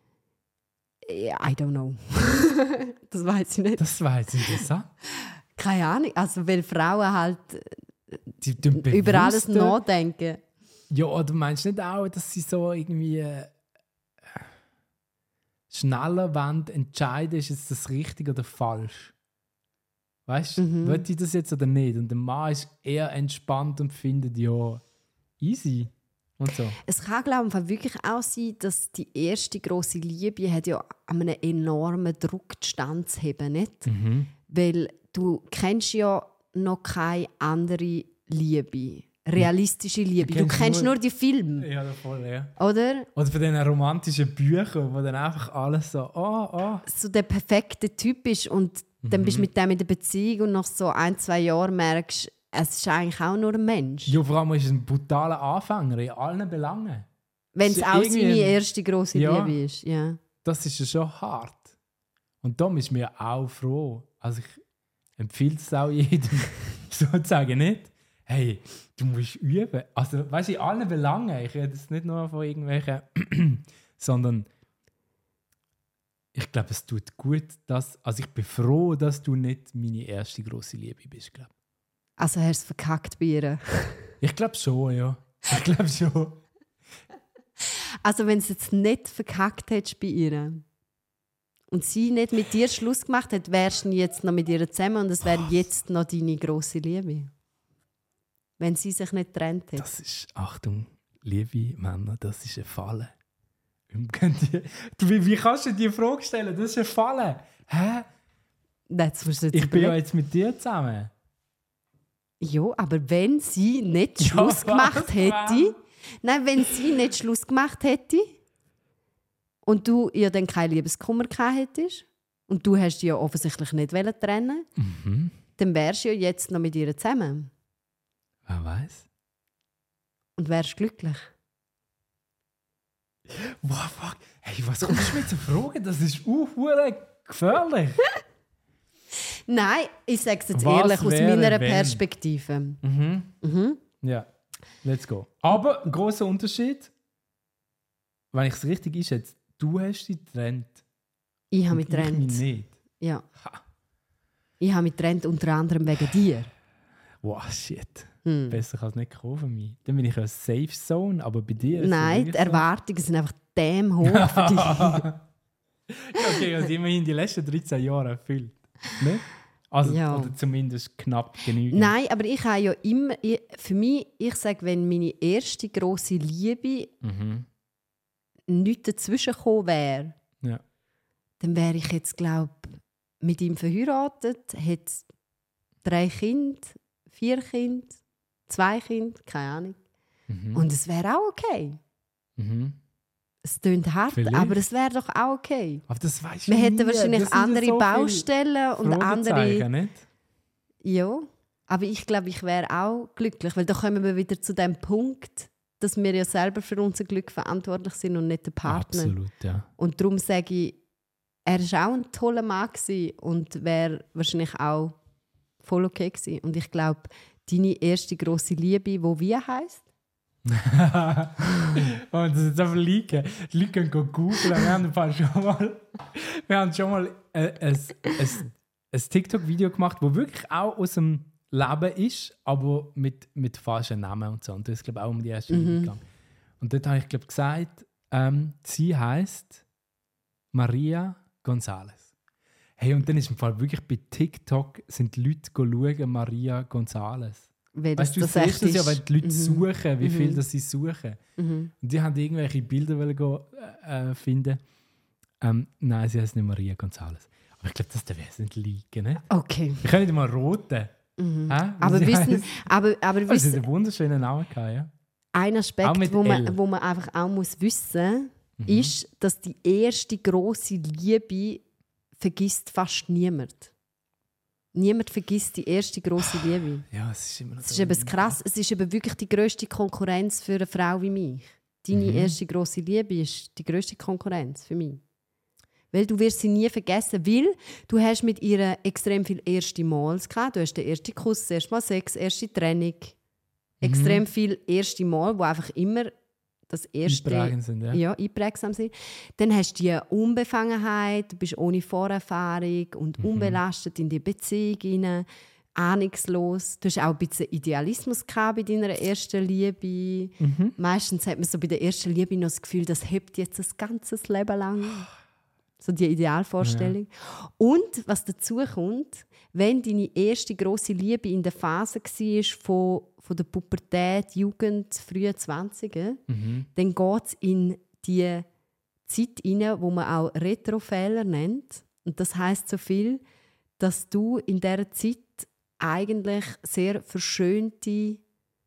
I don't know. Das weiß ich nicht. Das weiß ich nicht. Keine Ahnung. Also, weil Frauen halt Die über alles nachdenken. Ja, du meinst nicht auch, dass sie so irgendwie schneller wollen entscheiden, ist jetzt das richtig oder falsch? Weißt du, will ich das jetzt oder nicht? Und der Mann ist eher entspannt und findet, ja, easy. Und so. Es kann, glaube ich, wirklich auch sein, dass die erste grosse Liebe hat ja einen enormen Druck standzuheben, nicht? Weil du kennst ja noch keine andere Liebe. realistische Liebe. Du kennst nur die Filme, Ja, voll, ja. oder? Oder von diesen romantischen Büchern, wo dann einfach alles so, So der perfekte Typ ist und dann bist du mit dem in der Beziehung und nach so 1-2 Jahren merkst, es ist eigentlich auch nur ein Mensch. Ja, vor allem ist es ein brutaler Anfänger in allen Belangen. Wenn es ist auch irgendwie seine erste grosse Ja. Liebe ist. Ja. Das ist ja schon hart. Und darum ist mir auch froh. Also ich empfehle es auch jedem, sozusagen nicht. Hey, du musst üben. Also, weißt du, in allen Belangen. Ich rede jetzt nicht nur von irgendwelchen, sondern ich glaube, es tut gut, also ich bin froh, dass du nicht meine erste grosse Liebe bist, glaube. Also hast du es verkackt bei ihr. Ich glaube schon, ja. Ich glaube schon. Also wenn du es jetzt nicht verkackt hättest bei ihr und sie nicht mit dir Schluss gemacht hat, wärst du jetzt noch mit ihr zusammen und es wäre jetzt noch deine grosse Liebe. Wenn sie sich nicht getrennt hätte. Das ist, Achtung, liebe Männer, das ist eine Falle. Wie kannst du dir die Frage stellen? Das ist eine Falle. Hä? Das musst du jetzt Ich bin ja überlegen. jetzt mit dir zusammen. Ja, aber wenn sie nicht Ja, Schluss gemacht was, hätte, nein, wenn sie nicht Schluss gemacht hätte und du ihr dann keinen Liebeskummer gehabt hättest und du hast dich ja offensichtlich nicht trennen wollen, dann wärst du ja jetzt noch mit ihr zusammen Wer weiß? und wärst glücklich. Wow, fuck. Hey, was kommst du mit so Fragen? Das ist gefährlich. Nein, ich sage es jetzt Was ehrlich aus wäre, meiner wenn? Perspektive. Ja, let's go. Aber ein grosser Unterschied, wenn ich es richtig einschätze, du hast dich getrennt. Ich habe mich und ich mich getrennt. nicht. Ja. Ich habe mich getrennt unter anderem wegen dir. Wow, shit. Besser kann es nicht kommen für mich. Dann bin ich eine Safe Zone, aber bei dir ist es Nein, die wirklich so. Erwartungen sind einfach dem hoch für dich. Ja, okay, also immerhin die letzten 13 Jahre erfüllt. Nicht? Also, Ja. oder zumindest knapp genügend. Nein, aber ich habe ja immer, für mich, ich sage, wenn meine erste grosse Liebe nichts dazwischen gekommen wäre, Ja. dann wäre ich jetzt, glaube ich, mit ihm verheiratet, hätte 3 Kinder, 4 Kinder, 2 Kinder, keine Ahnung. Und es wäre auch okay. Mhm. Es klingt hart, Vielleicht. aber es wäre doch auch okay. Aber das weißt Wir du hätten nie. wahrscheinlich Das sind ja andere so viele Baustellen und andere... Fragezeichen, nicht? Ja, aber ich glaube, ich wäre auch glücklich, weil da kommen wir wieder zu dem Punkt, dass wir ja selber für unser Glück verantwortlich sind und nicht der Partner. Absolut, ja. Und darum sage ich, er war auch ein toller Mann gewesen und wäre wahrscheinlich auch voll okay gewesen. Und ich glaube, deine erste grosse Liebe, die wie heisst? Und das ist jetzt einfach liegen. Die Leute können googeln. Wir haben schon mal ein TikTok-Video gemacht, das wirklich auch aus dem Leben ist, aber mit falschen Namen und so. Und das ist, glaube ich, auch um die erste Liebe gegangen. Und dort habe ich, glaube ich, gesagt, sie heisst Maria González. Hey, und dann ist im Fall wirklich bei TikTok sind die Leute schauen, Maria González. Weil Weißt du, du das siehst das ja, wenn die Leute suchen, wie viel das sie suchen. Mhm. Und die haben irgendwelche Bilder finden. Nein, sie heißt nicht Maria González. Aber ich glaube, das darf jetzt nicht liegen. Ne? Okay. Wir können nicht mal roten. Aber Sie wissen, heisst- aber Oh, sie hat wissen, einen wunderschönen Namen gehabt, ja. ein Auch Aspekt, mit wo L. man einfach auch muss wissen muss, ist, dass die erste grosse Liebe vergisst fast niemand. Niemand vergisst die erste grosse Liebe. Ja, es ist immer noch Das ist eben krass. Es ist eben wirklich die grösste Konkurrenz für eine Frau wie mich. Deine erste grosse Liebe ist die grösste Konkurrenz für mich. Weil du wirst sie nie vergessen, weil du hast mit ihr extrem viel erste Mals gehabt. Du hast den ersten Kuss, das erste Mal Sex, erste Trennung. Extrem viel erste Mal, wo einfach immer das erste Einprägend sind, ja. ja, einprägsam sind. Dann hast du die Unbefangenheit, du bist ohne Vorerfahrung und unbelastet in die Beziehung hinein, ahnungslos. Du hast auch ein bisschen Idealismus gehabt bei deiner ersten Liebe. Meistens hat man so bei der ersten Liebe noch das Gefühl, das hebt jetzt das ganze Leben lang. So die Idealvorstellung. Und was dazu kommt, wenn deine erste grosse Liebe in der Phase war von der Pubertät, Jugend, frühe 20er, dann geht es in die Zeit hinein, wo man auch Retrofehler nennt. Und das heisst so viel, dass du in dieser Zeit eigentlich sehr verschönte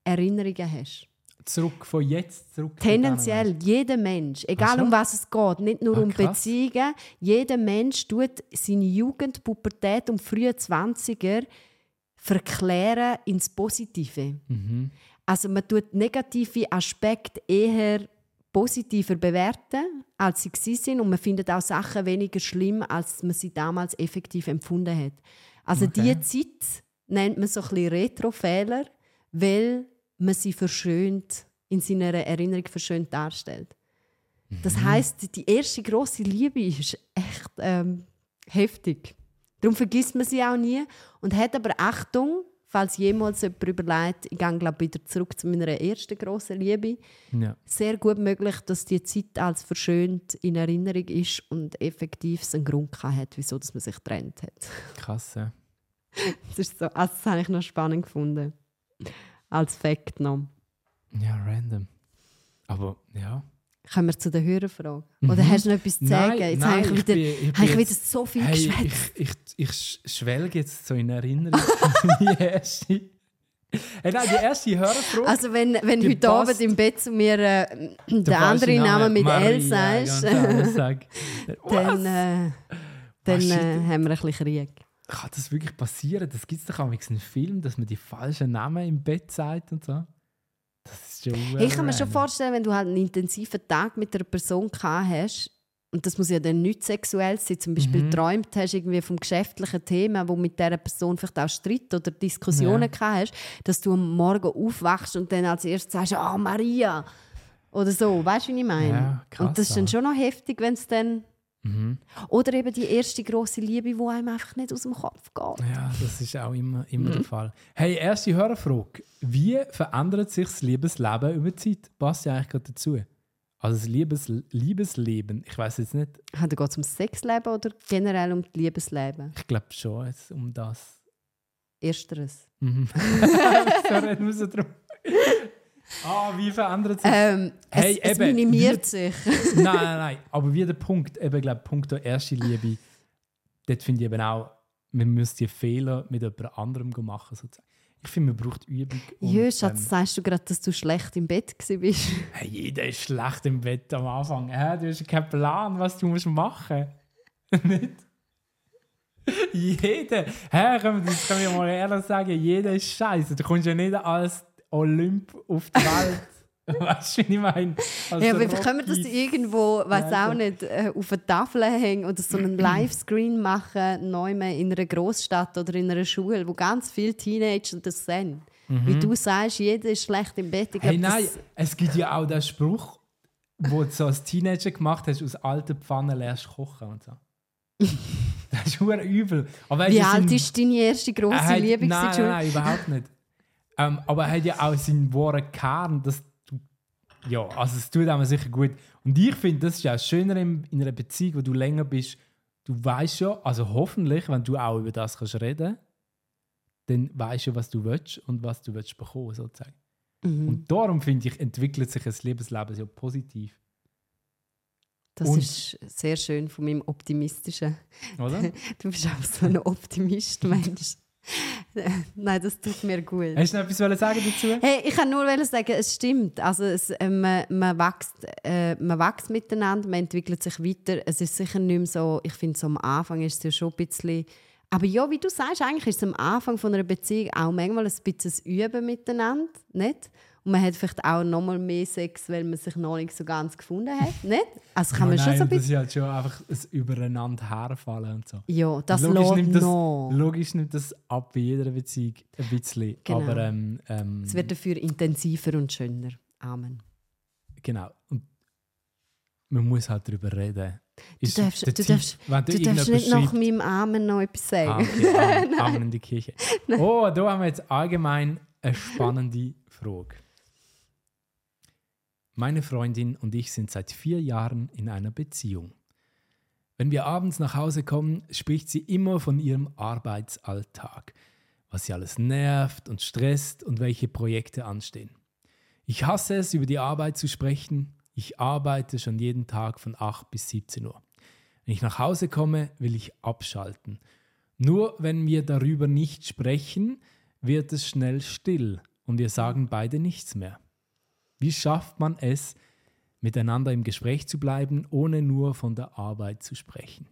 Erinnerungen hast. Von jetzt zurück? Tendenziell, jeder Mensch, egal um was es geht, nicht nur um krass. Beziehungen, jeder Mensch tut seine Jugend, Pubertät und frühe 20er verklären ins Positive. Also man tut negative Aspekte eher positiver bewerten, als sie waren, und man findet auch Sachen weniger schlimm, als man sie damals effektiv empfunden hat. Also diese Zeit nennt man so ein bisschen Retrofehler, weil man sie verschönt, in seiner Erinnerung verschönt darstellt. Das heisst, die erste grosse Liebe ist echt heftig. Darum vergisst man sie auch nie und hat aber Achtung, falls jemals jemand überlegt, ich gehe wieder zurück zu meiner ersten grossen Liebe. Ja. Sehr gut möglich, dass die Zeit als verschönt in Erinnerung ist und effektiv einen Grund hat, wieso dass man sich getrennt hat. Krass, ja. Das ist so, also das habe ich noch spannend gefunden. Als Fakt noch. Ja, random. Aber, ja. Kommen wir zu den Hörerfragen? Oder hast du noch etwas zu sagen? Jetzt habe ich wieder so viel geschwätzt. Ich schwelge jetzt so in Erinnerung an die erste. Nein, die erste Hörerfrage. Also wenn heute Abend im Bett zu mir den anderen Namen mit L sagst, dann haben wir ein bisschen Krieg. Kann das wirklich passieren? Das gibt es doch auch einen Film, dass man die falschen Namen im Bett sagt und so. Das ist schon ich kann mir schon vorstellen, wenn du halt einen intensiven Tag mit einer Person gehabt hast, und das muss ja dann nicht sexuell sein, zum Beispiel geträumt hast irgendwie vom geschäftlichen Thema, wo mit dieser Person vielleicht auch Streit oder Diskussionen gehabt hast, dass du am Morgen aufwachst und dann als erstes sagst, «Ah, Maria!» oder so. Weißt du, wie ich meine? Ja, krass, und das ist dann schon noch heftig, wenn es dann... Oder eben die erste grosse Liebe, die einem einfach nicht aus dem Kopf geht. Ja, das ist auch immer der Fall. Hey, erste Hörerfrage. Wie verändert sich das Liebesleben über die Zeit? Passt ja eigentlich gerade dazu. Also das Liebesleben, ich weiß jetzt nicht. Da geht es um das Sexleben oder generell um das Liebesleben? Ich glaube schon, jetzt um das. Ersteres. So reden wir so drum. Wie verändert sich es minimiert sich. Nein. Aber wie der Punkt, Punkt der erste Liebe, dort finde ich eben auch, man müsste die Fehler mit jemand anderem machen. Sozusagen. Ich finde, man braucht Übung. Ja, Schatz, sagst du gerade, dass du schlecht im Bett warst? Hey, jeder ist schlecht im Bett am Anfang. Du hast keinen Plan, was du machen musst. Nicht? Jeder. Das kann ich mal ehrlich sagen, jeder ist scheiße. Du kommst ja nicht als Olymp auf die Welt. Weißt du, wie ich meine? Also ja, aber können wir das irgendwo, weiß auch nicht, auf eine Tafel hängen oder so einen Livescreen machen, neu in einer Großstadt oder in einer Schule, wo ganz viele Teenager das sehen. Wie du sagst, jeder ist schlecht im Bett. Nein, es gibt ja auch den Spruch, wo du so als Teenager gemacht hast, aus alten Pfannen lernst kochen und so. Das ist verdammt übel. Aber wie alt ist deine erste grosse Liebe? Nein, überhaupt nicht. Aber er hat ja auch seinen wahren Kern, dass ja, also es tut einem sicher gut. Und ich finde, das ist ja schöner in einer Beziehung, wo du länger bist. Du weißt ja, also hoffentlich, wenn du auch über das kannst reden, dann weißt du, was du willst und was du willst bekommen, sozusagen. Und darum, finde ich, entwickelt sich ein Lebensleben sehr positiv. Das ist sehr schön von meinem Optimistischen. Oder? Du bist auch so ein Optimist, Mensch. Nein, das tut mir gut. Hast du noch etwas sagen dazu? Hey, ich kann nur sagen, es stimmt. Also man wächst miteinander, man entwickelt sich weiter. Es ist sicher nicht mehr so, ich finde, so am Anfang ist es ja schon ein bisschen... Aber ja, wie du sagst, eigentlich ist es am Anfang von einer Beziehung auch manchmal ein bisschen ein Üben miteinander, nicht? Und man hat vielleicht auch noch mal mehr Sex, weil man sich noch nicht so ganz gefunden hat, nicht? Also kann man schon so ein bisschen... Das ist ja schon einfach ein Übereinander herfallen und so. Ja, das logisch nimmt das ab bei jeder Beziehung ein bisschen. Genau. Aber, es wird dafür intensiver und schöner. Amen. Genau. Und man muss halt darüber reden. Du darfst nicht nach meinem Amen noch etwas sagen. Okay, Amen in die Kirche. Oh, da haben wir jetzt allgemein eine spannende Frage. Meine Freundin und ich sind seit 4 Jahren in einer Beziehung. Wenn wir abends nach Hause kommen, spricht sie immer von ihrem Arbeitsalltag, was sie alles nervt und stresst und welche Projekte anstehen. Ich hasse es, über die Arbeit zu sprechen. Ich arbeite schon jeden Tag von 8 bis 17 Uhr. Wenn ich nach Hause komme, will ich abschalten. Nur wenn wir darüber nicht sprechen, wird es schnell still und wir sagen beide nichts mehr. Wie schafft man es, miteinander im Gespräch zu bleiben, ohne nur von der Arbeit zu sprechen?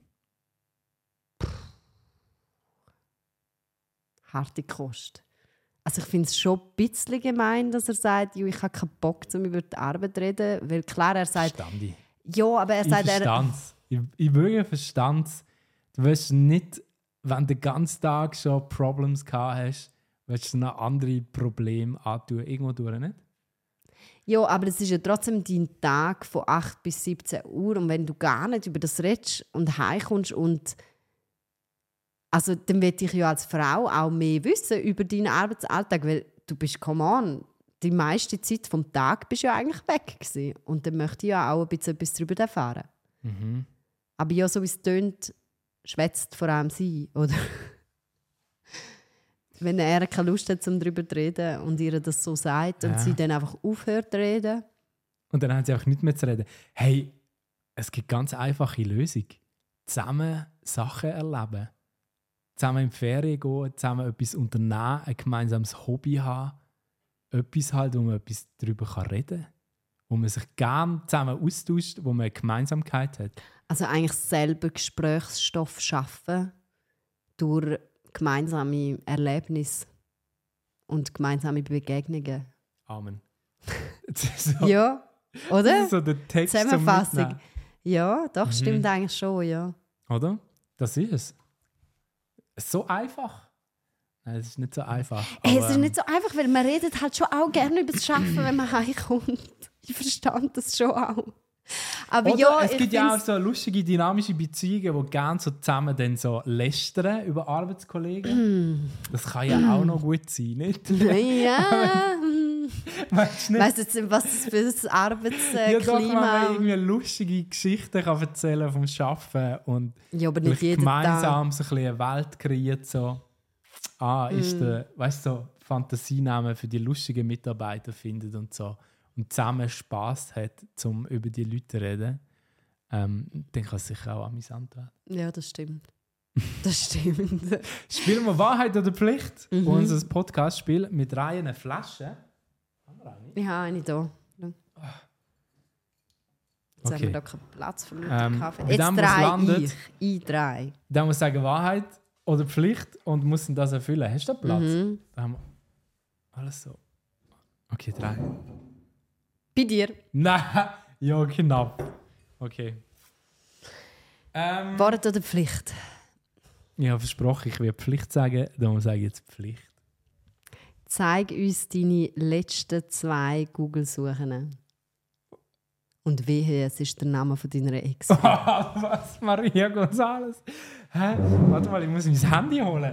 Harte Kost. Also ich finde es schon ein bisschen gemein, dass er sagt, ich habe keinen Bock, um über die Arbeit zu reden. Weil klar, er sagt... Verstand ich. Ja, aber er Ich sagt... verstand es. Ich wirklich verstand es. Du willst nicht, wenn du den ganzen Tag schon Problems gehabt hast, willst du noch andere Probleme antun. Irgendwo durch, nicht? Ja, aber es ist ja trotzdem dein Tag von 8 bis 17 Uhr und wenn du gar nicht über das redest und heimkommst und also dann will ich ja als Frau auch mehr wissen über deinen Arbeitsalltag, weil du bist, come on, die meiste Zeit vom Tag bist du ja eigentlich weg gewesen. Und dann möchte ich ja auch ein bisschen etwas darüber erfahren. Mhm. Aber ja, so wie es tönt, schwätzt vor allem sie, oder? Wenn er keine Lust hat, darüber zu reden und ihr das so sagt und sie dann einfach aufhört zu reden. Und dann haben sie auch nicht mehr zu reden. Hey, es gibt ganz einfache Lösung. Zusammen Sachen erleben. Zusammen in die Ferien gehen, zusammen etwas unternehmen, ein gemeinsames Hobby haben. Etwas halt, wo man etwas darüber reden kann. Wo man sich gerne zusammen austauscht, wo man eine Gemeinsamkeit hat. Also eigentlich selber Gesprächsstoff schaffen durch gemeinsame Erlebnisse und gemeinsame Begegnungen. Amen. So, Ja, oder? das ist so der Text zum Zusammenfassung. Mitnehmen. Ja, doch, stimmt eigentlich schon, ja. Oder? Das ist es. So einfach. Nein, es ist nicht so einfach. Ey, Aber, es ist nicht so einfach, weil man redet halt schon auch gerne über das Schaffen, wenn man heimkommt. Ich verstand das schon auch. Aber oder ja, es ich gibt ja auch find's- so lustige, dynamische Beziehungen, die gerne so zusammen dann so lästern über Arbeitskollegen. Das kann ja auch noch gut sein, nicht? Ja. Weißt du nicht? Weißt du jetzt, was das für ein Ja, doch, wenn man Arbeitsklima... irgendwie lustige Geschichten kann erzählen vom Arbeiten und Ja, aber nicht vielleicht jeden Tag. gemeinsam so ein bisschen eine Welt kreiert. So. Ist der, weißt du, so Fantasienamen für die lustigen Mitarbeiter findet und so. Und zusammen Spass hat, um über die Leute zu reden, dann kann es sicher auch amüsant werden. Ja, das stimmt. Das stimmt. Spielen wir Wahrheit oder Pflicht? Unser Podcast-Spiel mit reinen Flaschen. Haben wir eine? Ich habe eine hier. Jetzt haben wir da keinen Platz für Kaffee. bei Jetzt dem, was drei landet- ich drei. Dann muss sagen Wahrheit oder Pflicht und muss das erfüllen. Hast du da Platz? Da haben wir alles so. Okay, 3. Bei dir. Nein, ja, knapp. Okay. Wahrheit oder Pflicht? Ich habe versprochen, ich will Pflicht sagen, darum sage ich jetzt Pflicht. Zeig uns deine letzten 2 Google-Suchen. Und wehe, es ist der Name von deiner Ex. Was? Maria González? Hä? Warte mal, ich muss mein Handy holen.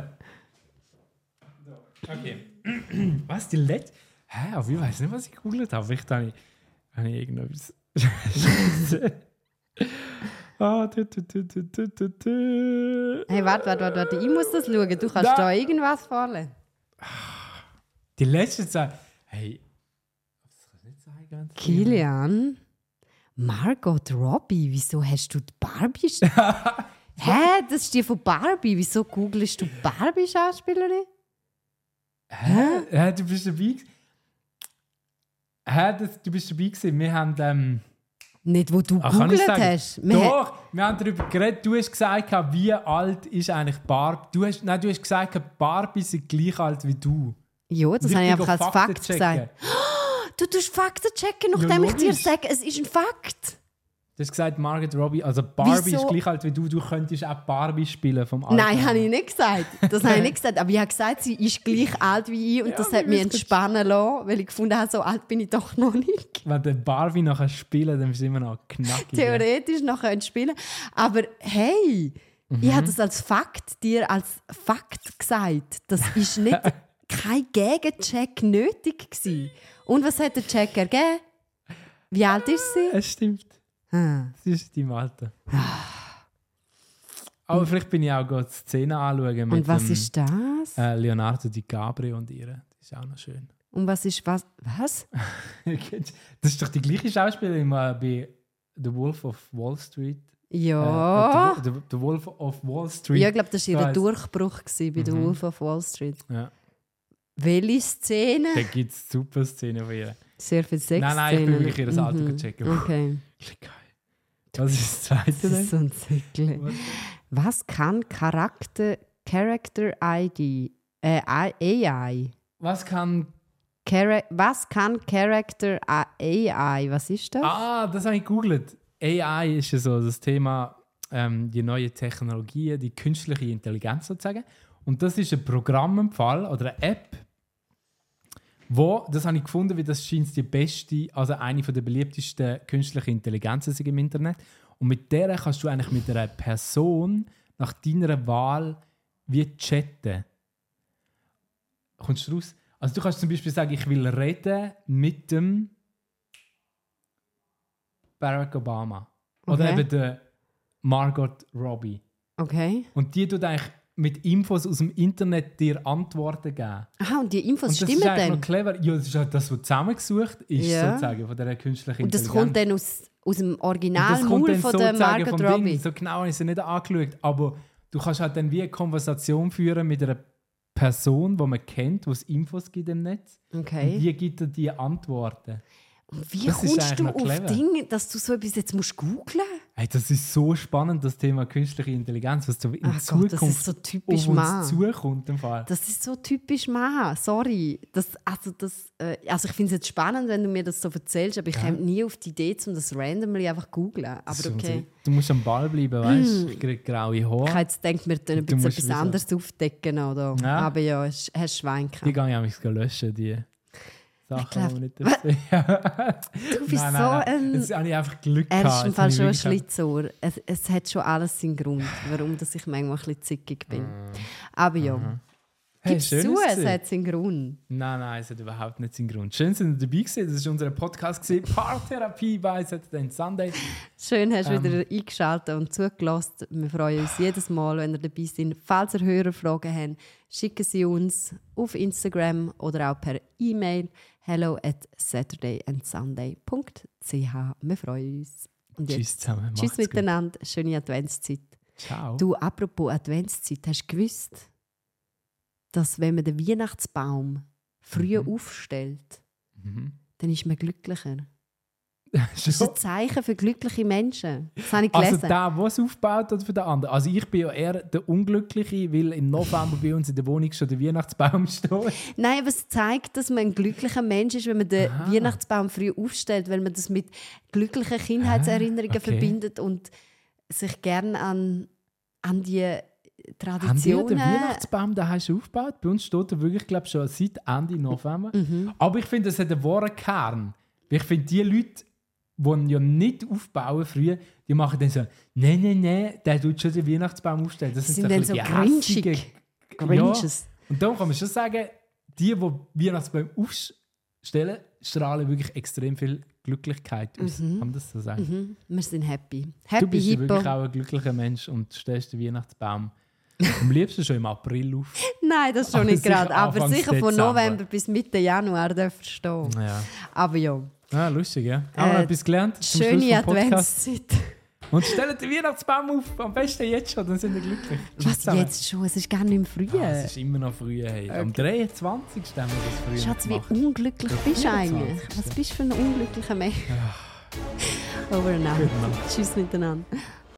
Okay. Was? Die letzte? Hä? Aber ich weiß nicht, was ich gegoogelt habe. Vielleicht habe ich irgendetwas. Scheiße. Hey, warte. Ich muss das schauen. Du kannst da irgendwas vorlesen. Die letzte Zeit. Hey. Was kann ich nicht sagen? Kilian? Margot Robbie? Wieso hast du die Barbie... Hä? Das ist die von Barbie. Wieso googelst du Barbie-Schauspielerin? Hä? Du bist dabei gewesen? Du bist dabei gewesen. Wir haben... Nicht, wo du kann ich googelt sagen? hast. Doch, wir haben darüber geredet. Du hast gesagt, wie alt ist eigentlich Barbie? Du hast gesagt, Barbie sind gleich alt wie du. Ja, das Und habe ich bin einfach als Fakten Fakt checken. gesagt. Du tust Fakten checken, nachdem ich dir logisch. sage, es ist ein Fakt. Du hast gesagt, Margot Robbie, also Barbie Wieso? ist gleich alt wie du. Du könntest auch Barbie spielen vom Alter. Nein, habe ich nicht gesagt. Das habe ich nicht gesagt. Aber ich habe gesagt, sie ist gleich alt wie ich und Ja, das wir hat mich wissen- entspannen lassen, weil ich gefunden habe, so alt bin ich doch noch nicht. Wenn du Barbie nachher spielen, dann bist du immer noch knackig. Theoretisch noch spielen. Aber hey, ich habe das als Fakt dir als Fakt gesagt. Das ist nicht kein Gegencheck nötig gewesen. Und was hat der Check ergeben? Wie alt ist sie? Es stimmt. Sie ist in deinem Alter. Aber vielleicht bin ich auch die Szene anschauen mit Und was dem, ist das? Leonardo DiCaprio und ihr. Das ist auch noch schön. Und was ist was? Was? Das ist doch die gleiche Schauspielerin bei The Wolf of Wall Street. Ja. The Wolf of Wall Street. Ja, ich glaube, das war ihr So Durchbruch gewesen bei The Wolf of Wall Street. Ja. Welche Szene? Da gibt es super Szenen von ihr. Sehr viel Sex. Nein, ich bin wirklich ihr Alter checken. Okay. Was ist das Zweite? Das ist so ein Zickel. Was kann Character ID? AI? Was kann... Was kann Character AI? Was ist das? Das habe ich gegoogelt. AI ist ja so das Thema, die neue Technologien, die künstliche Intelligenz sozusagen. Und das ist ein Programm im Fall oder eine App, das habe ich gefunden, weil das scheint die beste, also eine der beliebtesten künstlichen Intelligenzen im Internet. Und mit der kannst du eigentlich mit einer Person nach deiner Wahl wie chatten. Kommst du raus? Also du kannst zum Beispiel sagen, ich will reden mit dem Barack Obama. Oder eben der Margot Robbie. Okay. Und die tut eigentlich mit Infos aus dem Internet dir Antworten geben. Aha, und die Infos stimmen dann? Das ist eigentlich dann? noch clever. Ja, das ist halt das, was zusammengesucht ist, sozusagen, von dieser künstlichen und das Intelligenz. kommt dann aus dem Originalmaul Maul von der Margot Robbie? So genau habe ich sie nicht angeschaut. Aber du kannst halt dann wie eine Konversation führen mit einer Person, die man kennt, die es Infos gibt im Netz. Okay. Und die gibt dir die Antworten. Und wie Das ist kommst eigentlich du noch auf clever. Dinge, dass du so etwas jetzt musst googlen? Hey, das ist so spannend, das Thema künstliche Intelligenz, was da in Ach Zukunft Gott, das ist so typisch auf Mann. uns zukommt. Im Fall. Das ist so typisch Mann, sorry. Also ich finde es jetzt spannend, wenn du mir das so erzählst, aber ich komme nie auf die Idee, um das randomly einfach googlen. Aber okay. Du musst am Ball bleiben, weißt du? Ich kriege graue Ich Haare. habe jetzt gedacht, wir tun Du musst etwas wissen. anderes aufdecken. Oder? Ja. Aber ja, hast Schwein Die gehabt. gehe ich löschen, die Sachen, glaub- die wir nicht sehen. Du bist so ein... Jetzt habe ich einfach Glück Er ist gehabt. im Jetzt Fall habe ich schon ein wirklich Schlitzohr. Es hat schon alles seinen Grund, warum dass ich manchmal ein bisschen zickig bin. Aber ja, Hey, gib's schön zu, ist es es. hat seinen Grund. Nein, es hat überhaupt nicht seinen Grund. Schön, dass ihr dabei gewesen. Das war unser Podcast gewesen. Paartherapie bei Saturday Sunday. Schön, hast du wieder eingeschaltet und zugelassen. Wir freuen uns jedes Mal, wenn ihr dabei seid. Falls ihr Hörerfragen habt, schicken Sie uns auf Instagram oder auch per E-Mail hello@saturdayandsunday.ch. Wir freuen uns. Und Tschüss jetzt, zusammen. tschüss Macht's gut. miteinander. Schöne Adventszeit. Ciao. Du, apropos Adventszeit, hast du gewusst, dass wenn man den Weihnachtsbaum früh aufstellt, dann ist man glücklicher? Das ist ein Zeichen für glückliche Menschen. Das habe ich gelesen. Also der, der es aufbaut, oder für den anderen? Also ich bin ja eher der Unglückliche, weil im November bei uns in der Wohnung schon der Weihnachtsbaum steht. Nein, aber es zeigt, dass man ein glücklicher Mensch ist, wenn man den Weihnachtsbaum früh aufstellt, weil man das mit glücklichen Kindheitserinnerungen verbindet und sich gerne an die Traditionen... Haben wir den Weihnachtsbaum, den hast du aufgebaut? Bei uns steht er wirklich, glaube ich, schon seit Ende November. Aber ich finde, es hat einen wahren Kern. Ich finde, die Leute, die ja nicht aufbauen früh, die machen dann so, nein, der tut schon den Weihnachtsbaum aufstellen. Das sind so dann ein so bisschen gehässige- Grinches. Ja. Und darum kann man schon sagen, die Weihnachtsbäume aufstellen, strahlen wirklich extrem viel Glücklichkeit aus. Kann man das so sagen? Wir sind happy. Du Happy bist ja Hippo. wirklich auch ein glücklicher Mensch und stellst den Weihnachtsbaum am liebsten schon im April auf. Nein, das schon Aber nicht sicher gerade. Aber Anfangs sicher von Dezember. November bis Mitte Januar darf ich stehen. Ja. Aber ja, Lustig, ja. Haben wir etwas gelernt? zum schöne Schluss vom Podcast? Adventszeit. Und stellt den Weihnachtsbaum auf. Am besten jetzt schon, dann sind wir glücklich. Tschüss Was zusammen. jetzt schon? Es ist gar nicht mehr früh. Es ist immer noch früh. Hey. Am 23. haben wir das früh Schatz, wie gemacht. unglücklich bist du 24. eigentlich? Was bist du für ein unglücklicher Mensch? Over and out. Gute Nacht. Tschüss miteinander.